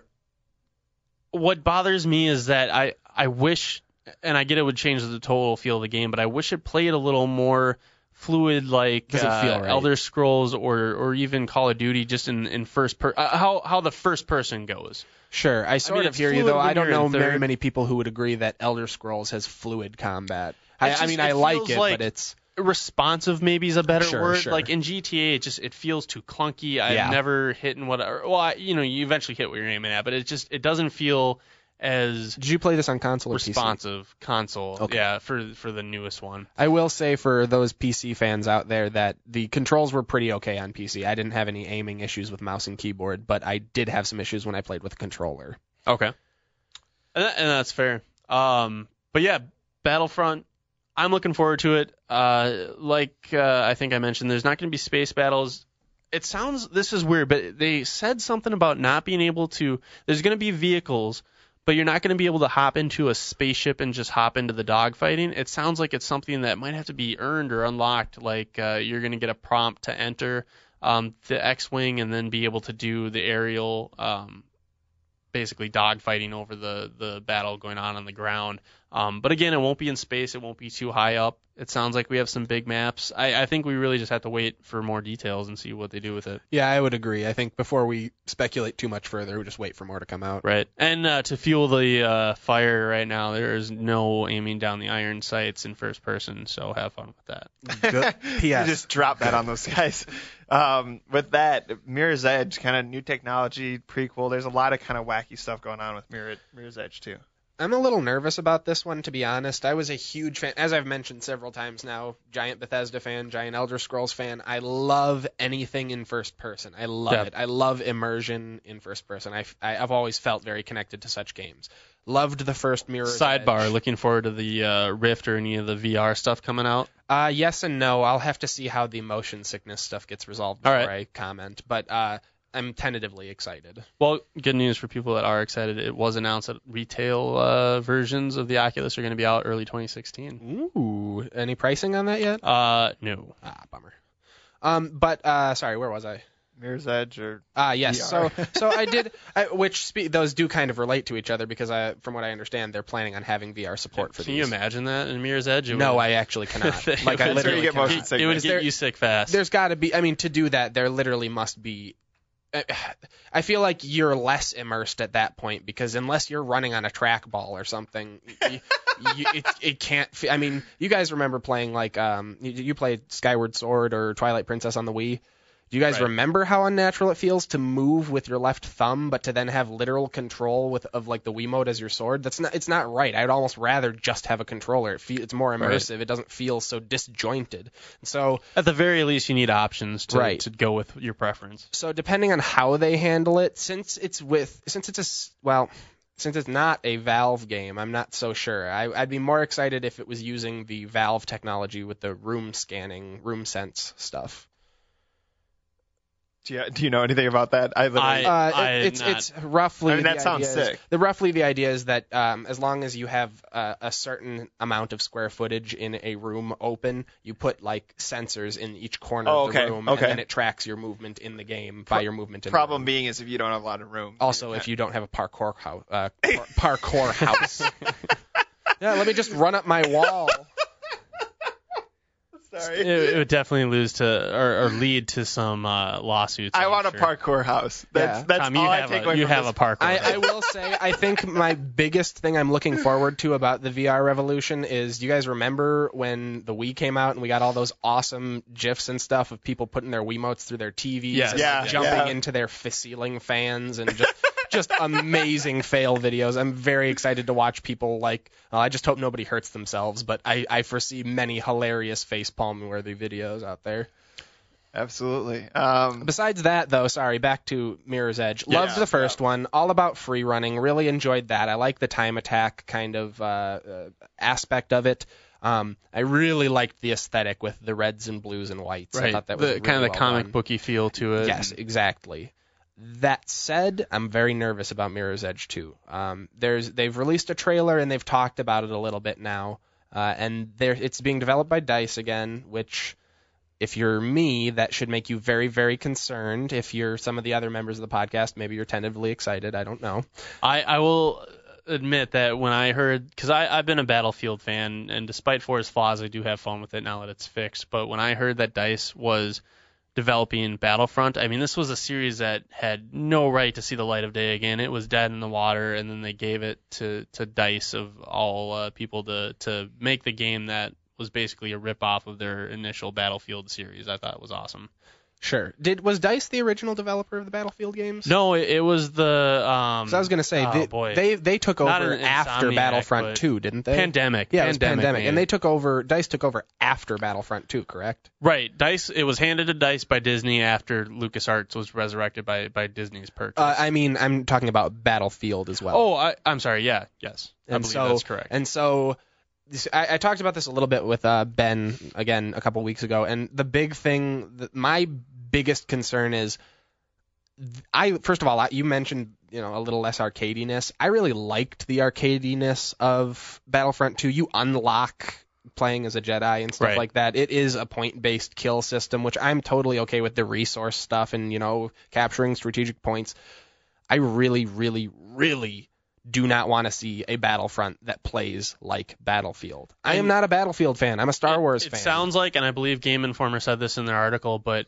What bothers me is that I I wish, and I get it would change the total feel of the game, but I wish it played a little more fluid, like Doesn't uh, feel right. Elder Scrolls or or even Call of Duty, just in in first per uh, how how the first person goes. Sure, I sort mean, of it's hear you fluid though. when I don't you're in know very third. many people who would agree that Elder Scrolls has fluid combat. I, It's I just- mean, it I like feels it, like- but it's Responsive maybe is a better Sure, word. sure. Like in G T A, it just it feels too clunky. I've Yeah. never hit in what well, I, you know, you eventually hit what you're aiming at, but it just it doesn't feel as Did you play this on console or P C? responsive console. Okay. Yeah, for for the newest one. I will say for those P C fans out there that the controls were pretty okay on P C. I didn't have any aiming issues with mouse and keyboard, but I did have some issues when I played with a controller. Okay. And, that, and that's fair. Um, but yeah, Battlefront, I'm looking forward to it. Uh, like uh, I think I mentioned, there's not going to be space battles. It sounds, this is weird, but they said something about not being able to, there's going to be vehicles, but you're not going to be able to hop into a spaceship and just hop into the dogfighting. It sounds like it's something that might have to be earned or unlocked, like uh, you're going to get a prompt to enter um, the X-Wing and then be able to do the aerial um, basically dogfighting over the, the battle going on on the ground. Um, but again, it won't be in space. It won't be too high up. It sounds like we have some big maps. I, I think we really just have to wait for more details and see what they do with it. Yeah, I would agree. I think before we speculate too much further, we just wait for more to come out. Right. And uh, to fuel the uh, fire right now, there is no aiming down the iron sights in first person, so have fun with that. Good. P You S. just drop that on those guys. Um, with that, Mirror's Edge, kind of new technology, prequel. There's a lot of kind of wacky stuff going on with Mirror, Mirror's Edge too. I'm a little nervous about this one, to be honest. I was a huge fan, as I've mentioned several times now, giant Bethesda fan, giant Elder Scrolls fan. I love anything in first person. I love Yeah. it. I love immersion in first person. I, I, I've always felt very connected to such games. Loved the first Mirror's Sidebar, Edge. looking forward to the uh, Rift or any of the V R stuff coming out. Uh, yes and no. I'll have to see how the motion sickness stuff gets resolved All before right. I comment. But uh, I'm tentatively excited. Well, good news for people that are excited. It was announced that retail uh, versions of the Oculus are going to be out early twenty sixteen. Ooh, any pricing on that yet? Uh, no. Ah, bummer. Um, but uh, sorry, where was I? Mirror's Edge or Ah, yes. V R. So, so I did, I, which spe- those do kind of relate to each other because, I, from what I understand, they're planning on having V R support for Can these. you imagine that in Mirror's Edge? It No, would- I actually cannot. It Like, I would- That's where literally you get cannot. motion It sickness. would Is get there- you sick fast. There's got to be. I mean, to do that, there literally must be. I feel like you're less immersed at that point because unless you're running on a trackball or something, you, you, it, it can't. Fe- I mean, you guys remember playing like um, you, you played Skyward Sword or Twilight Princess on the Wii. Do you guys Right. remember how unnatural it feels to move with your left thumb, but to then have literal control with of like the Wiimote as your sword? That's not. It's not right. I'd almost rather just have a controller. It fe- it's more Right. immersive. It doesn't feel so disjointed. So. At the very least, you need options to, Right. to go with your preference. So depending on how they handle it, since it's with since it's a s- well, since it's not a Valve game, I'm not so sure. I, I'd be more excited if it was using the Valve technology with the room scanning, room sense stuff. Do you, do you know anything about that? I, I, Uh, I it, it's not. it's roughly. I mean, that the sounds idea is- sick. The roughly the idea is that um, as long as you have uh, a certain amount of square footage in a room open, you put like sensors in each corner Oh, of the okay, room, okay. and then it tracks your movement in the game by your movement in Problem the room. being is if you don't have a lot of room. Also, if you don't have a parkour house, uh, par- parkour house. Yeah, let me just run up my wall. Sorry. It, it would definitely lose to or, or lead to some uh, lawsuits. I I'm want sure. a parkour house. That's Yeah. that's Tom, you all I have take a, away you from have this. a parkour. I, I will say, I think my biggest thing I'm looking forward to about the V R revolution is, do you guys remember when the Wii came out and we got all those awesome GIFs and stuff of people putting their Wiimotes through their T Vs Yes. and Yeah, jumping yeah. into their f- ceiling fans and just just amazing fail videos. I'm very excited to watch people like, well, I just hope nobody hurts themselves, but I, I foresee many hilarious facepalm worthy videos out there. Absolutely. Um, Besides that, though, sorry, back to Mirror's Edge. Yeah, Loved the first one. All about free running. Really enjoyed that. I like the time attack kind of uh, uh, aspect of it. Um, I really liked the aesthetic with the reds and blues and whites. I right. thought that was the really kind of the well comic done. booky feel to it. Yes, exactly. That said, I'm very nervous about Mirror's Edge two. Um, there's they've released a trailer and they've talked about it a little bit now, uh, and there it's being developed by DICE again, which, if you're me, that should make you very, very concerned. If you're some of the other members of the podcast, maybe you're tentatively excited. I don't know. I, I will admit that when I heard, because I've been a Battlefield fan, and despite for its flaws, I do have fun with it now that it's fixed. But when I heard that DICE was developing Battlefront, I mean, this was a series that had no right to see the light of day again. It was dead in the water, and then they gave it to, to DICE of all uh, people to, to make the game that was basically a rip-off of their initial Battlefield series. I thought it was awesome. Sure. Did was DICE the original developer of the Battlefield games? No, it, it was the... Um, 'Cause I was going to say, oh, they, boy. they they took Not over an after Insomniac, Battlefront but two, didn't they? Pandemic. Yeah, it was Pandemic, Pandemic. man. And they took over, DICE took over after Battlefront two, correct? Right. DICE. It was handed to DICE by Disney after LucasArts was resurrected by, by Disney's purchase. Uh, I mean, I'm talking about Battlefield as well. oh, I, I'm sorry. Yeah. Yes. I and believe so, that's correct. And so, this, I, I talked about this a little bit with uh, Ben again a couple weeks ago, and the big thing, that my biggest concern is, I first of all, I, you mentioned you know a little less arcadiness. I really liked the arcadiness of Battlefront two. You unlock playing as a Jedi and stuff Right. like that. It is a point-based kill system, which I'm totally okay with, the resource stuff and you know capturing strategic points. I really, really, really do not want to see a Battlefront that plays like Battlefield. I am And not a Battlefield fan. I'm a Star it, Wars it fan. sounds like, and I believe Game Informer said this in their article, but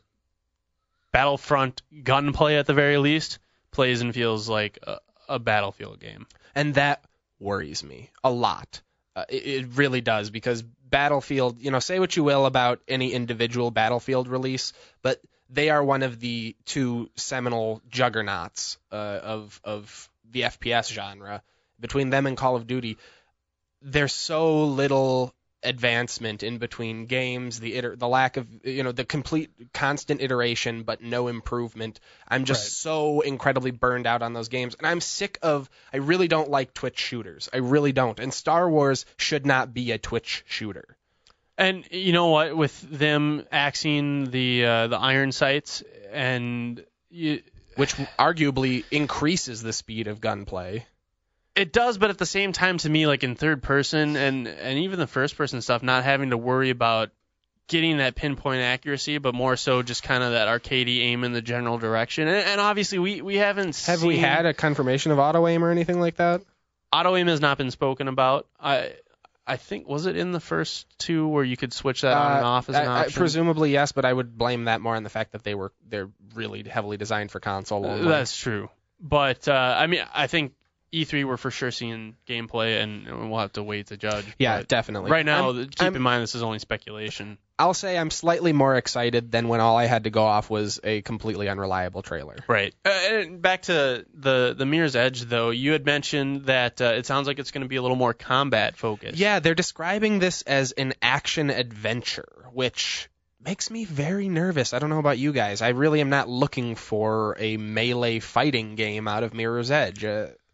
Battlefront gunplay at the very least plays and feels like a, a Battlefield game. And that worries me a lot. Uh, it, it really does, because Battlefield, you know, say what you will about any individual Battlefield release, but they are one of the two seminal juggernauts uh, of of the F P S genre. Between them and Call of Duty, there's so little advancement in between games, the iter- the lack of, you know, the complete constant iteration but no improvement. I'm just Right. so incredibly burned out on those games, and I'm sick of, I really don't like Twitch shooters. I really don't. And Star Wars should not be a Twitch shooter. And you know what? With them axing the uh, the iron sights, and you, Which arguably increases the speed of gunplay. it does, but at the same time, to me, like in third person and and even the first person stuff, not having to worry about getting that pinpoint accuracy, but more so just kind of that arcadey aim in the general direction. And, and obviously, we we haven't Have seen, we had a confirmation of auto aim or anything like that? auto aim has not been spoken about. I. I think, was it in the first two where you could switch that on and Uh, off as an I- I- option? presumably yes, but I would blame that more on the fact that they were they're really heavily designed for console only. That's true. But, uh, I mean, I think E three we're for sure seeing gameplay, and we'll have to wait to judge. Yeah, But definitely. right now, I'm- keep I'm- in mind this is only speculation. I'll say I'm slightly more excited than when all I had to go off was a completely unreliable trailer. Right. Uh, and back to the, the Mirror's Edge, though, you had mentioned that uh, it sounds like it's going to be a little more combat focused. Yeah, they're describing this as an action adventure, which makes me very nervous. I don't know about you guys. I really am not looking for a melee fighting game out of Mirror's Edge. Uh,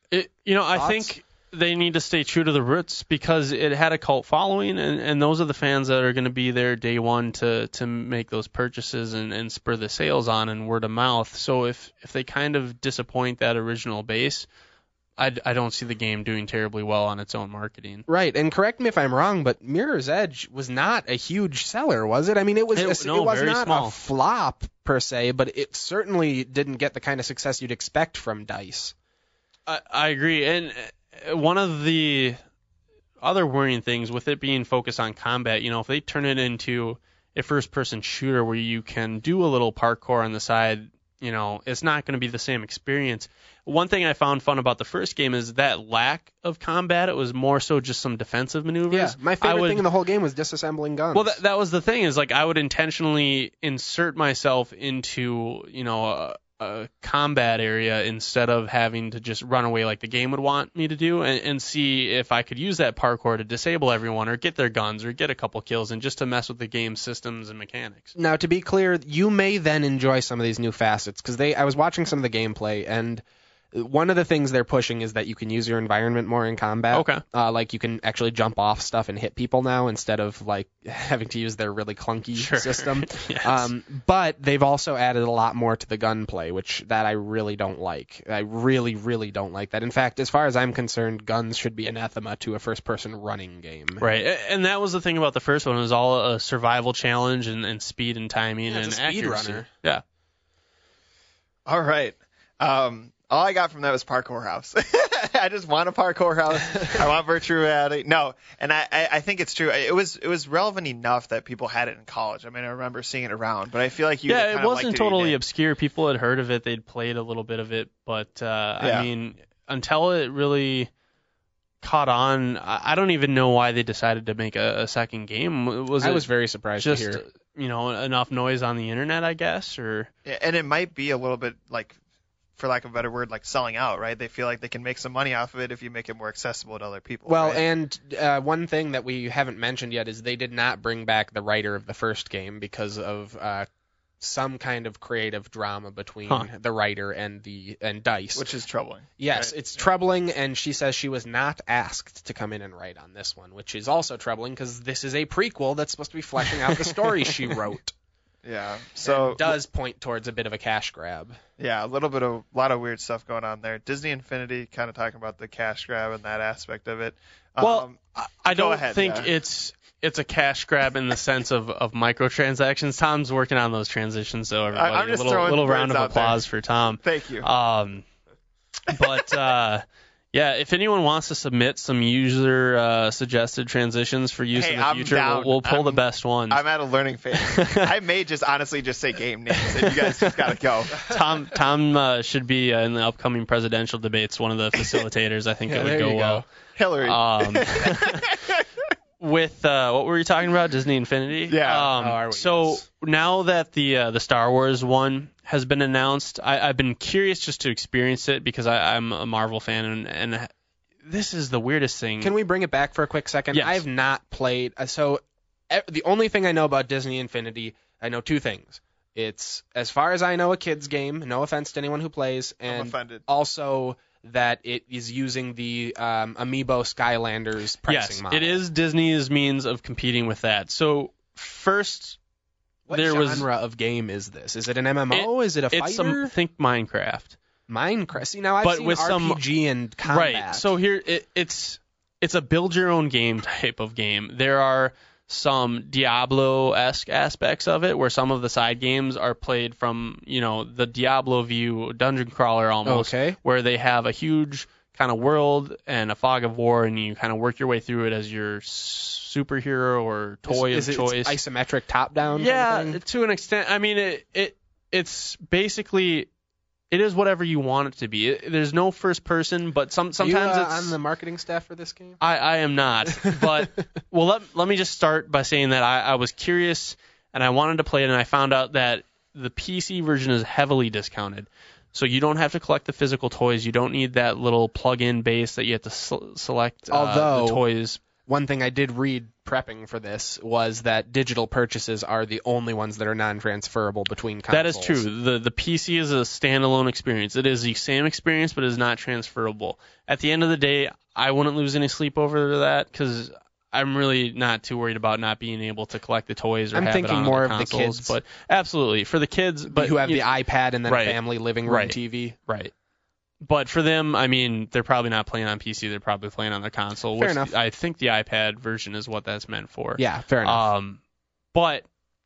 It, you know, I Thoughts? think they need to stay true to the roots because it had a cult following, and, and those are the fans that are going to be there day one to, to make those purchases and, and spur the sales on and word of mouth. So if, if they kind of disappoint that original base, I, I don't see the game doing terribly well on its own marketing. Right, and correct me if I'm wrong, but Mirror's Edge was not a huge seller, was it? I mean, it was It- a, no, it was very not small. a flop per se, but it certainly didn't get the kind of success you'd expect from DICE. I, I agree. And uh, one of the other worrying things with it being focused on combat, you know, if they turn it into a first-person shooter where you can do a little parkour on the side, you know, it's not going to be the same experience. One thing I found fun about the first game is that lack of combat. It was more so just some defensive maneuvers. Yeah, my I favorite would- thing in the whole game was disassembling guns. Well, that, that was the thing is like I would intentionally insert myself into, you know, a, a combat area instead of having to just run away like the game would want me to do and, and see if I could use that parkour to disable everyone or get their guns or get a couple kills and just to mess with the game systems and mechanics. Now, to be clear, you may then enjoy some of these new facets because they. I was watching some of the gameplay, and one of the things they're pushing is that you can use your environment more in combat. Okay. Uh, like you can actually jump off stuff and hit people now instead of like having to use their really clunky Sure. system. Yes. Um, but they've also added a lot more to the gunplay, which that I really don't like. I really, really don't like that. In fact, as far as I'm concerned, guns should be anathema to a first-person running game. Right, A- and that was the thing about the first one. It was all a survival challenge and, and speed and timing Yeah, and it's a speed accuracy. runner. Yeah. All right. Um, all I got from that was parkour house. I just want a parkour house. I want virtual reality. No, and I, I, I think it's true. It was it was relevant enough that people had it in college. I mean, I remember seeing it around, but I feel like you Yeah, kind it of wasn't liked it, you totally didn't. obscure. People had heard of it. They'd played a little bit of it, but uh, Yeah. I mean, until it really caught on, I I don't even know why they decided to make a, a second game. Was I it was very surprised just to hear. you know enough noise on the internet, I guess, or And it might be a little bit like, for lack of a better word, like selling out, right? They feel like they can make some money off of it if you make it more accessible to other people. Well, right? and uh, one thing that we haven't mentioned yet is they did not bring back the writer of the first game because of uh, some kind of creative drama between Huh. the writer and the and DICE. which is troubling. Yes, right? it's troubling, and she says she was not asked to come in and write on this one, which is also troubling because this is a prequel that's supposed to be fleshing out the story she wrote. Yeah. So And does point towards a bit of a cash grab. yeah, a little bit of a lot of weird stuff going on there. Disney Infinity kind of talking about the cash grab and that aspect of it. well, Um, I, I go don't ahead, think yeah. it's it's a cash grab in the sense of, of microtransactions. Tom's working on those transitions, so everybody, I'm just a little, throwing little round words of out there. applause for Tom. thank you. Um, but uh, yeah, if anyone wants to submit some user uh, suggested transitions for use Hey, in the I'm future, down. we'll, we'll pull the I'm- best ones. I'm at a learning phase. I may just honestly just say game names, and you guys just gotta go. Tom Tom uh, should be uh, in the upcoming presidential debates one of the facilitators. I think Yeah, it would there go you well. go. Hillary. Um, with uh, what were you talking about? Disney Infinity. Yeah. Um, Oh, are we? so Yes. now that the uh, the Star Wars one has been announced, I, I've been curious just to experience it because I, I'm a Marvel fan, and, and this is the weirdest thing. Can we bring it back for a quick second? Yes. I have not played. uh, So e- the only thing I know about Disney Infinity, I know two things. It's, as far as I know, a kid's game. No offense to anyone who plays. I'm And offended. also that it is using the um, Amiibo Skylanders pricing yes, model. it is Disney's means of competing with that. So first, What there was genre of game is this? Is it an M M O? is it a fighter? it's some think Minecraft. Minecraft. See, now I've But seen with R P some- G and combat. Right. So here it, it's it's a build your own game type of game. There are some Diablo-esque aspects of it where some of the side games are played from, you know, the Diablo view, dungeon crawler almost, Okay. where they have a huge kind of world and a fog of war and you kind of work your way through it as your superhero or toy is, of is choice. it isometric top-down? Yeah, kind of thing? to an extent. I mean, it, it it's basically it is whatever you want it to be. It, there's no first person, but some sometimes you, uh, it's on the marketing staff for this game. I, I am not. But well, let let me just start by saying that I, I was curious and I wanted to play it, and I found out that the P C version is heavily discounted. So you don't have to collect the physical toys. You don't need that little plug-in base that you have to s- select uh, Although- the toys. One thing I did read prepping for this was that digital purchases are the only ones that are non-transferable between consoles. That is true. The the P C is a standalone experience. It is the same experience, but it is not transferable. At the end of the day, I wouldn't lose any sleep over that because I'm really not too worried about not being able to collect the toys or I'm have thinking it on more other of the consoles. kids. But absolutely, for the kids, but who have you- the iPad and then right, a family living room right. T V. Right. But for them, I mean, they're probably not playing on P C. They're probably playing on their console. Fair which enough. I think the iPad version is what that's meant for. Yeah, fair enough. Um, but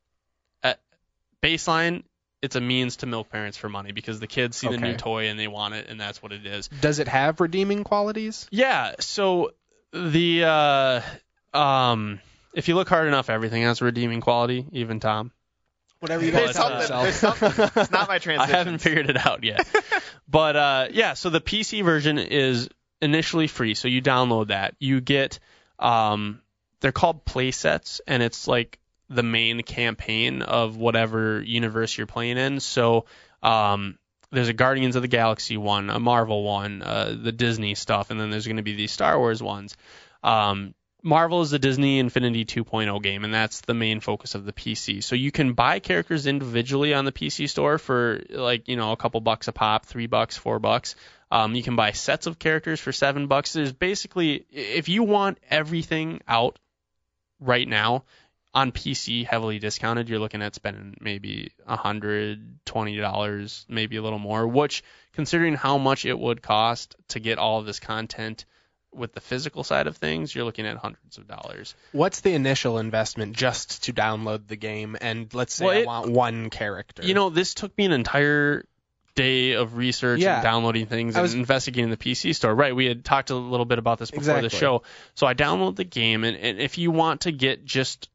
at baseline, it's a means to milk parents for money because the kids see the Okay. new toy and they want it, and that's what it is. Does it have redeeming qualities? Yeah. So the uh, um, if you look hard enough, everything has a redeeming quality, even Tom. Whatever you There's guys But, tell uh, something, yourself. there's something. It's not my I transition. haven't figured it out yet. But uh, yeah, so the P C version is initially free, so you download that. You get, um, they're called play sets, and it's like the main campaign of whatever universe you're playing in. So um, there's a Guardians of the Galaxy one, a Marvel one, uh, the Disney stuff, and then there's going to be these Star Wars ones. Um, Marvel is the Disney Infinity two point oh game, and that's the main focus of the P C. So you can buy characters individually on the P C store for like, you know, a couple bucks a pop, three bucks, four bucks. Um, you can buy sets of characters for seven bucks. There's basically, if you want everything out right now on P C heavily discounted, you're looking at spending maybe one hundred twenty dollars, maybe a little more, which considering how much it would cost to get all of this content with the physical side of things, you're looking at hundreds of dollars. What's the initial investment just to download the game? And let's say Well, I it- want one character. You know, this took me an entire day of research Yeah. and downloading things I was- and investigating the P C store. Right, we had talked a little bit about this before the Exactly. show. So I download the game, and, and if you want to get just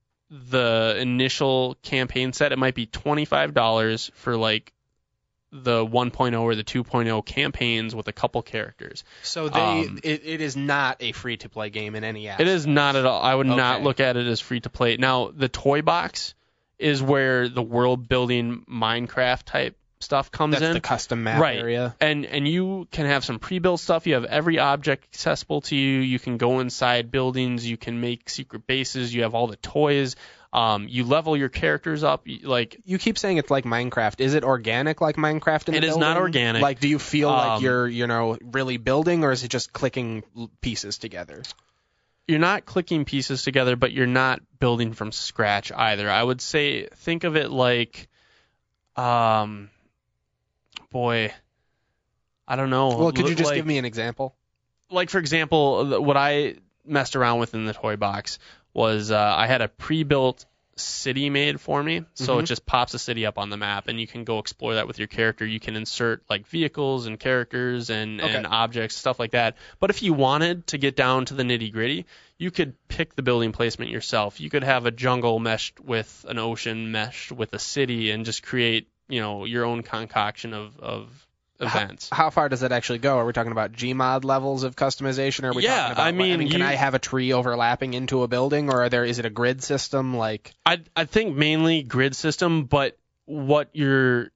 the initial campaign set, it might be twenty-five dollars for like the one point oh or the two point oh campaigns with a couple characters. So they, um, it, it is not a free-to-play game in any aspect. It is not at all. I would not Okay. look at it as free to play. Now, the toy box is where the world building Minecraft type stuff comes That's in. the custom map right. area. And and you can have some pre-built stuff. You have every object accessible to you. You can go inside buildings. You can make secret bases. You have all the toys. Um, you level your characters up. You- Like You keep saying it's like Minecraft. Is it organic like Minecraft in It the is not building? organic. Like, do you feel like Um, you're, you know, really building, or is it just clicking l- pieces together? you're not clicking pieces together, but you're not building from scratch either. I would say think of it like, um, boy, I don't know. Well, could you just Like- give me an example? like for example, what I messed around with in the toy box was uh, I had a pre-built city made for me, so Mhm. it just pops a city up on the map, and you can go explore that with your character. You can insert like vehicles and characters and, and Okay. objects, stuff like that. But if you wanted to get down to the nitty gritty, you could pick the building placement yourself. You could have a jungle meshed with an ocean meshed with a city, and just create, you know, your own concoction of of events. How, how far does that actually go? Are we talking about Gmod levels of customization? Or are we Yeah, talking about, I mean, can you- I have a tree overlapping into a building, or are there is it a grid system? Like, I I think mainly grid system, but what you're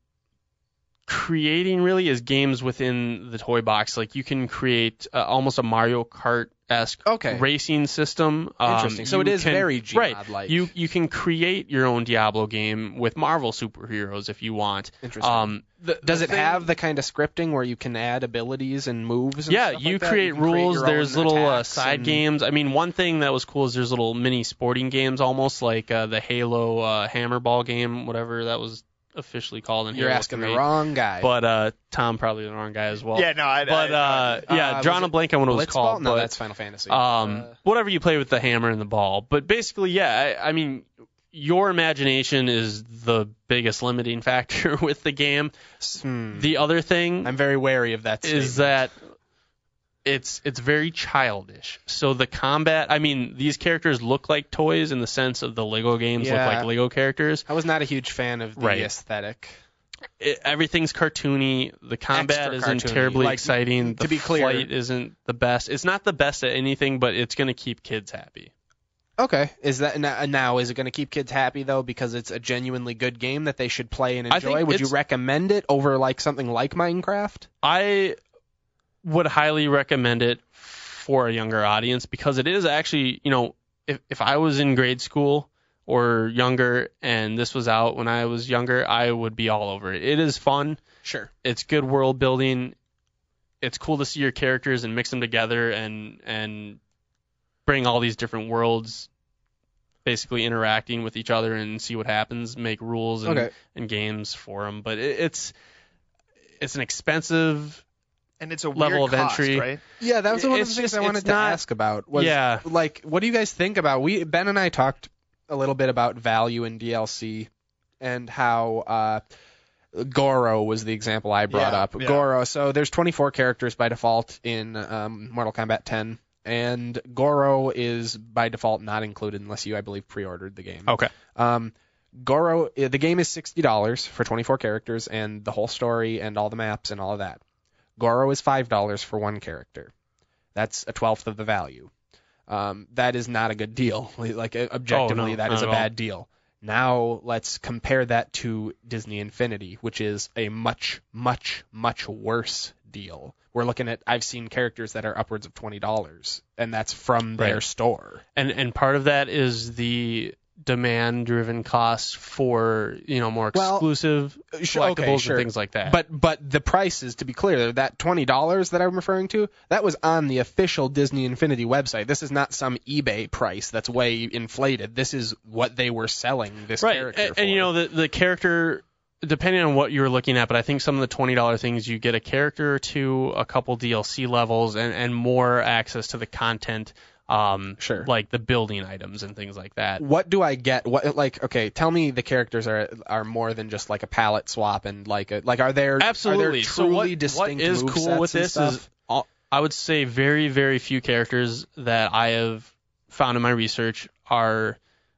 creating really is games within the toy box. Like you can create uh, almost a Mario Kart esque Okay. racing system. Um, Interesting. So you it is can- very right. Gmod-like. You you can create your own Diablo game with Marvel superheroes if you want. Interesting. Um, the, Does the it thing- have the kind of scripting where you can add abilities and moves? And Yeah, stuff you like that? create You can create rules. your There's own little uh, attacks side and- games. I mean, one thing that was cool is there's little mini sporting games, almost like uh, the Halo uh, Hammer Ball game, whatever that was officially called in You're Halo asking three. the wrong guy. But uh, Tom probably the wrong guy as well. Yeah, no, I. But I, uh, yeah, Uh, drawing was a blank on what it was Blitzball? called. No, but, that's Final Fantasy. um, Uh, whatever you play with the hammer and the ball. But basically, yeah, I, I mean, your imagination is the biggest limiting factor with the game. hmm. The other thing I'm very wary of that. is statement. that it's it's very childish. So the combat, I mean, these characters look like toys in the sense of the Lego games Yeah. look like Lego characters. I was not a huge fan of the Right. aesthetic. It, everything's cartoony. The combat Extra isn't cartoony. terribly Like, exciting. to The be clear- flight isn't the best. It's not the best at anything, but it's going to keep kids happy. Okay, is that now? now is it going to keep kids happy though because it's a genuinely good game that they should play and I think enjoy? Would you it's- recommend it over like something like Minecraft? I would highly recommend it for a younger audience because it is actually, you know, if if I was in grade school or younger and this was out when I was younger, I would be all over it. It is fun. Sure. It's good world building. It's cool to see your characters and mix them together and and bring all these different worlds basically interacting with each other and see what happens, make rules and, Okay. and games for them. But it, it's it's an expensive And it's a level weird of cost, entry. right? Yeah, that was one of It's the things just- I wanted it's to not- ask about. Was, Yeah. Like, what do you guys think about? We Ben and I talked a little bit about value in D L C and how uh, Goro was the example I brought Yeah, up. yeah. Goro. So there's twenty-four characters by default in um, Mortal Kombat ten, and Goro is by default not included unless you, I believe, pre-ordered the game. Okay. Um, Goro, the game is sixty dollars for twenty-four characters and the whole story and all the maps and all of that. Goro is five dollars for one character. That's a twelfth of the value. Um, that is not a good deal. Like, objectively, Oh, no, that not is a at all. bad deal. Now, let's compare that to Disney Infinity, which is a much, much, much worse deal. We're looking at, I've seen characters that are upwards of twenty dollars, and that's from their Right. store. And and part of that is the demand driven cost for, you know, more Well, exclusive sure, okay, collectibles sure. and things like that. But but the prices, to be clear, that twenty dollars that I'm referring to, that was on the official Disney Infinity website. This is not some eBay price that's way inflated. This is what they were selling this right. character And, for. and you know, the the character, depending on what you were looking at, but I think some of the twenty dollars things, you get a character or two, a couple D L C levels, and, and more access to the content. Um, Sure. Like the building items and things like that. What do I get? What like okay? Tell me the characters are are more than just like a palette swap and like a like are there Absolutely. are there So truly what, what distinct is movesets cool with and this stuff? is, all- I would say very, very few characters that I have found in my research are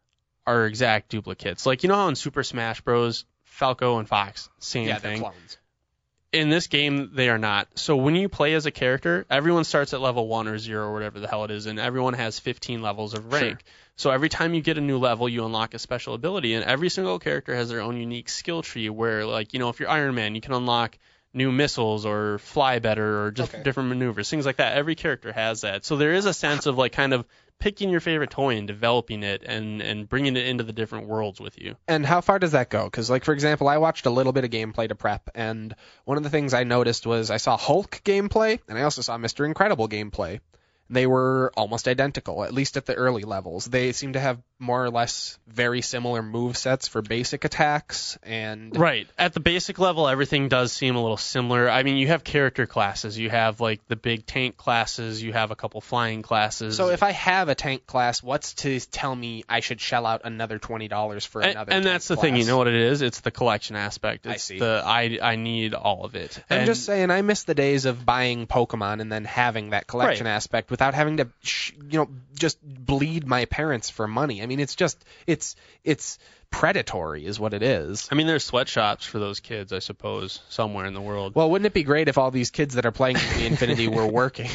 are exact duplicates. Like, you know how in Super Smash Bros, Falco and Fox, same yeah, they're thing. clones. In this game, they are not. So when you play as a character, everyone starts at level one or zero or whatever the hell it is, and everyone has fifteen levels of rank. Sure. So every time you get a new level, you unlock a special ability, and every single character has their own unique skill tree where, like, you know, if you're Iron Man, you can unlock new missiles or fly better or just Okay. different maneuvers, things like that. Every character has that. So there is a sense of, like, kind of picking your favorite toy and developing it and, and bringing it into the different worlds with you. And how far does that go? Because, like, for example, I watched a little bit of gameplay to prep, and one of the things I noticed was I saw Hulk gameplay, and I also saw Mister Incredible gameplay. They were almost identical, at least at the early levels. They seem to have more or less very similar move sets for basic attacks, and Right. At the basic level, everything does seem a little similar. I mean, you have character classes. You have, like, the big tank classes. You have a couple flying classes. So if I have a tank class, what's to tell me I should shell out another twenty dollars for and, another and tank that's the class? thing. You know what it is? It's the collection aspect. I It's see. the I, I need all of it. I'm And- just saying, I miss the days of buying Pokemon and then having that collection Right. aspect without having to, sh- you know, just bleed my parents for money. I mean, it's just, it's, it's predatory, is what it is. I mean, there's sweatshops for those kids, I suppose, somewhere in the world. Well, wouldn't it be great if all these kids that are playing the Infinity were working?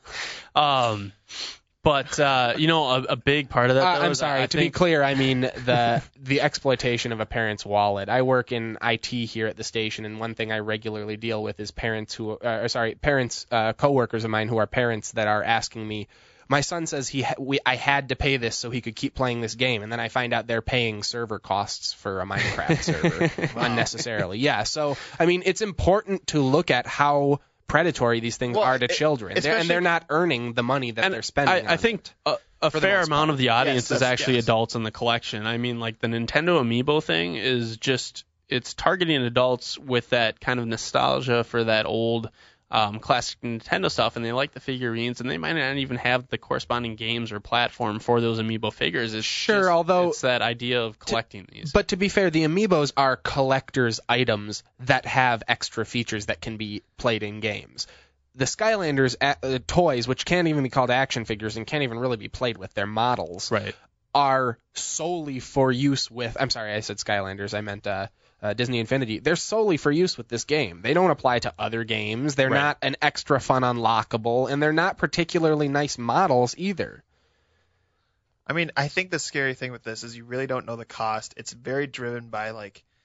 Um, but uh, you know, a, a big part of that. Uh, though, I'm is sorry. I to think, be clear, I mean the the exploitation of a parent's wallet. I work in I T here at the station, and one thing I regularly deal with is parents who, uh, sorry, parents, uh, coworkers of mine who are parents that are asking me. My son says he ha- we, I had to pay this so he could keep playing this game, and then I find out they're paying server costs for a Minecraft server unnecessarily. Yeah, so I mean, it's important to look at how predatory these things Well, are to it- children, they're, especially- and they're not earning the money that and they're spending. I, I on think it. a, a For the fair most amount part. of the audience Yes, is that's- actually yes. adults in the collection. I mean, like the Nintendo Amiibo thing is just it's targeting adults with that kind of nostalgia for that old um, classic Nintendo stuff, and they like the figurines, and they might not even have the corresponding games or platform for those Amiibo figures. It's Sure, just- although- it's that idea of collecting these. But to be fair, the amiibos are collector's items that have extra features that can be played in games. The Skylanders uh, toys, which can't even be called action figures and can't even really be played with, they're models, right. are solely for use with... I'm sorry, I said Skylanders. I meant uh, uh, Disney Infinity. They're solely for use with this game. They don't apply to other games. They're Right. not an extra fun unlockable, and they're not particularly nice models either. I mean, I think the scary thing with this is you really don't know the cost. It's very driven by like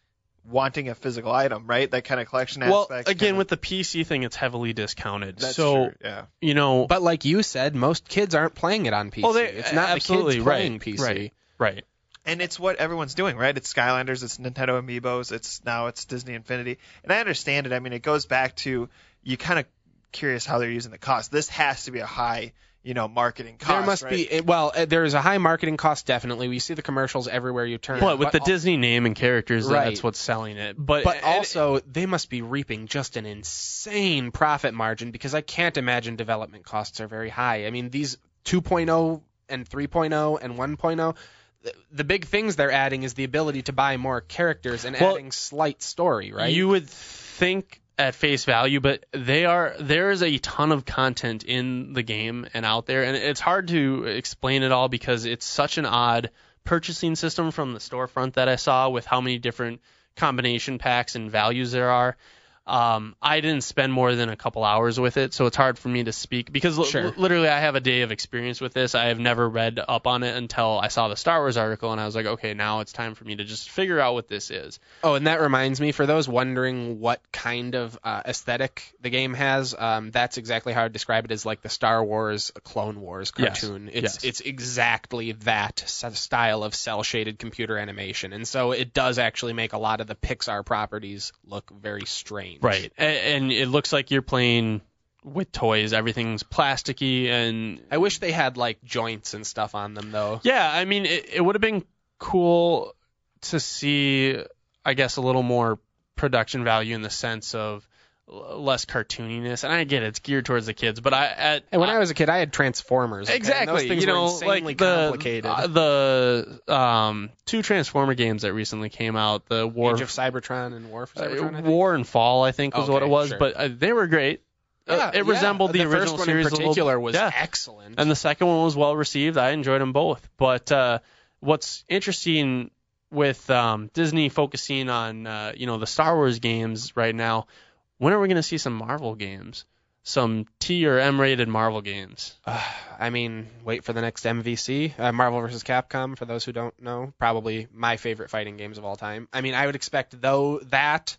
wanting a physical item, right? That kind of collection Well, aspect. again, kinda, with the P C thing, it's heavily discounted. that's so, true, yeah. you know, But like you said, most kids aren't playing it on P C. well, they, it's not absolutely the kids playing right, P C. Right, right. And it's what everyone's doing, right? It's Skylanders, it's Nintendo Amiibos, it's now it's Disney Infinity. And I understand it. I mean, it goes back to you kind of curious how they're using the cost. This has to be a high, you know, marketing cost. There must right? be, well, uh, there is a high marketing cost, definitely. We see the commercials everywhere you turn. But with the al- Disney name and characters, Right. that's what's selling it. But, But and- also, they must be reaping just an insane profit margin because I can't imagine development costs are very high. I mean, these two point oh and three point oh and one point oh, the, the big things they're adding is the ability to buy more characters and Well, adding slight story, right? You would think at face value, but they are there is a ton of content in the game and out there, and it's hard to explain it all because it's such an odd purchasing system from the storefront that I saw with how many different combination packs and values there are. Um, I didn't spend more than a couple hours with it, so it's hard for me to speak because li- Sure. literally I have a day of experience with this. I have never read up on it until I saw the Star Wars article, and I was like, okay, now it's time for me to just figure out what this is. Oh, and that reminds me, for those wondering what kind of uh, aesthetic the game has, um, that's exactly how I describe it as like the Star Wars Clone Wars Yes. cartoon. It's Yes. it's exactly that s- style of cel-shaded computer animation, and so it does actually make a lot of the Pixar properties look very strange. Right, and, and it looks like you're playing with toys. Everything's plasticky, and I wish they had like joints and stuff on them though. yeah, I mean, it, it would have been cool to see, I guess, a little more production value in the sense of l- less cartooniness. And I get it, it's geared towards the kids, but I at And when I was a kid, I had Transformers. okay? And exactly, those things you know, were insanely like the complicated. uh, the um two Transformer games that recently came out, the War Age of Cybertron and War for uh, Cybertron. I think? War and Fall, I think was what it Okay, was, sure. but uh, they were great. Uh, Yeah, it yeah. resembled the, the original first one series in a little- particular was yeah. excellent. And the second one was well received. I enjoyed them both. But uh, what's interesting with um, Disney focusing on uh, you know the Star Wars games right now, when are we going to see some Marvel games? Some T or M rated Marvel games? Uh, I mean, wait for the next M V C, uh, Marvel versus Capcom. For those who don't know, probably my favorite fighting games of all time. I mean, I would expect though that,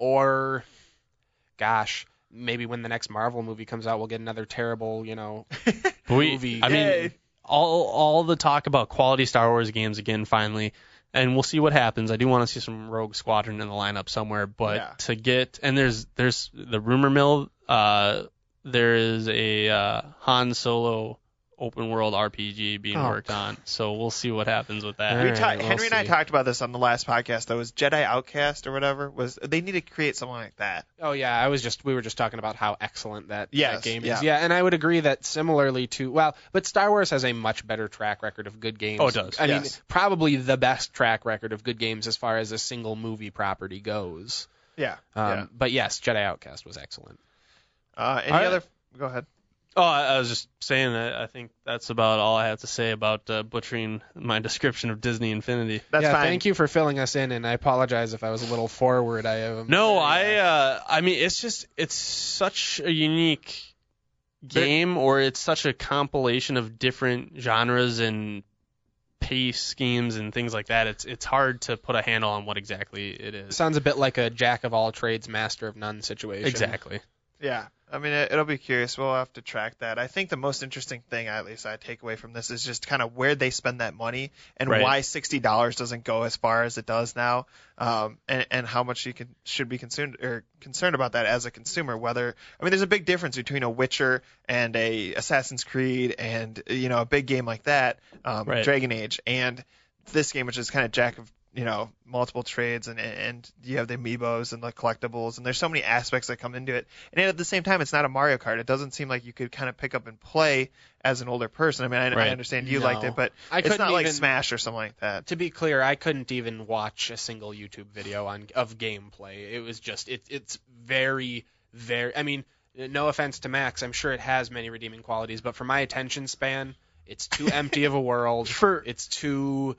or, gosh, maybe when the next Marvel movie comes out, we'll get another terrible, you know, We, movie. I mean, Yay. all all the talk about quality Star Wars games again finally, and we'll see what happens. I do want to see some Rogue Squadron in the lineup somewhere, but Yeah. to get and there's there's the rumor mill. Uh, there is a uh, Han Solo open world R P G being Oh. worked on, so we'll see what happens with that. All We right, ta- we'll Henry and I see. talked about this on the last podcast. Though, was Jedi Outcast or whatever. Was they need to create something like that? Oh yeah, I was just we were just talking about how excellent that, Yes, that game yeah. is. Yeah, and I would agree that similarly to well, but Star Wars has a much better track record of good games. Oh, it does. I mean, Yes. probably the best track record of good games as far as a single movie property goes. Yeah. Um, yeah. But yes, Jedi Outcast was excellent. Uh, any All right. other? Go ahead. Oh, I, I was just saying that I think that's about all I have to say about uh, butchering my description of Disney Infinity. That's yeah, fine. thank you for filling us in, and I apologize if I was a little forward. I am No, very, I uh, uh, I mean it's just it's such a unique game, or it's such a compilation of different genres and pace schemes and things like that. It's it's hard to put a handle on what exactly it is. sounds a bit like a jack of all trades, master of none situation. Exactly. Yeah, I mean, it, it'll be curious. We'll have to track that. I think the most interesting thing, at least I take away from this, is just kind of where they spend that money and Right. why sixty dollars doesn't go as far as it does now, um, and, and how much you can should be concerned or concerned about that as a consumer. Whether I mean, there's a big difference between a Witcher and a Assassin's Creed, and you know, a big game like that, um, Right. Dragon Age, and this game, which is kind of jack of you know, multiple trades, and and you have the amiibos and the collectibles, and there's so many aspects that come into it. And at the same time, it's not a Mario Kart. It doesn't seem like you could kind of pick up and play as an older person. I mean, I, Right. I understand you No. liked it, but I it's couldn't not like even- Smash or something like that. To be clear, I couldn't even watch a single YouTube video on of gameplay. It was just it, it's very very. I mean, no offense to Max, I'm sure it has many redeeming qualities, but for my attention span, it's too empty of a world. For- it's too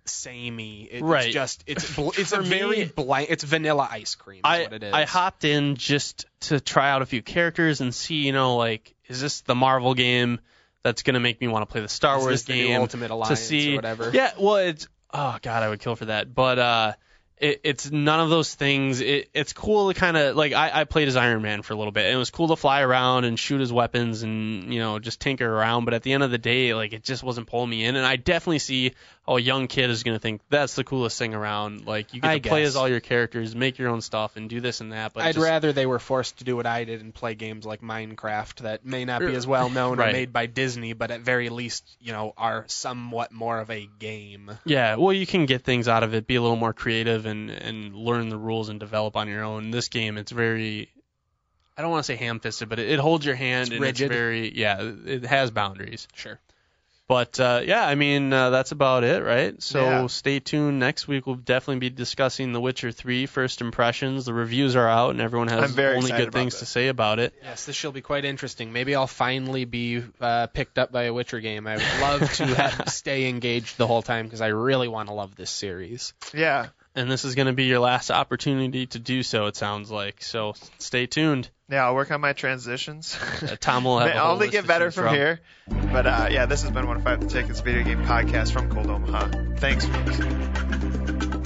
samey. It's Right. just it's bl- it's For a very me- blank. It's vanilla ice cream. Is I what it is. I hopped in just to try out a few characters and see, you know, like is this the Marvel game that's gonna make me want to play the Star Is Wars this the new game Ultimate Alliance to see or whatever. Yeah, well, it's oh god, I would kill for that. But uh, it, it's none of those things. It, it's cool to kind of like I, I played as Iron Man for a little bit, and it was cool to fly around and shoot his weapons and you know just tinker around. But at the end of the day, like it just wasn't pulling me in, and I definitely see how a young kid is going to think that's the coolest thing around. Like you get I to play guess. as all your characters, make your own stuff, and do this and that. But I'd just, rather they were forced to do what I did and play games like Minecraft that may not be as well known Right. or made by Disney, but at very least, you know, are somewhat more of a game. Yeah, well, you can get things out of it, be a little more creative, and and learn the rules and develop on your own. This game, it's very, I don't want to say ham-fisted, but it, it holds your hand, It's and rigid. it's very, yeah, it has boundaries. Sure. But uh, yeah, I mean uh, that's about it, right? So Yeah. stay tuned. Next week we'll definitely be discussing The Witcher three first impressions. The reviews are out, and everyone has I'm very only excited good about things this. to say about it. Yes, this shall be quite interesting. Maybe I'll finally be uh, picked up by a Witcher game. I would love to have, stay engaged the whole time because I really want to love this series. Yeah. And this is going to be your last opportunity to do so, it sounds like. So stay tuned. Yeah, I'll work on my transitions. Uh, Tom will have They a whole only list get to better choose from here. But uh, yeah, this has been one of five The Tickets video game podcast from Cold Omaha. Thanks for listening.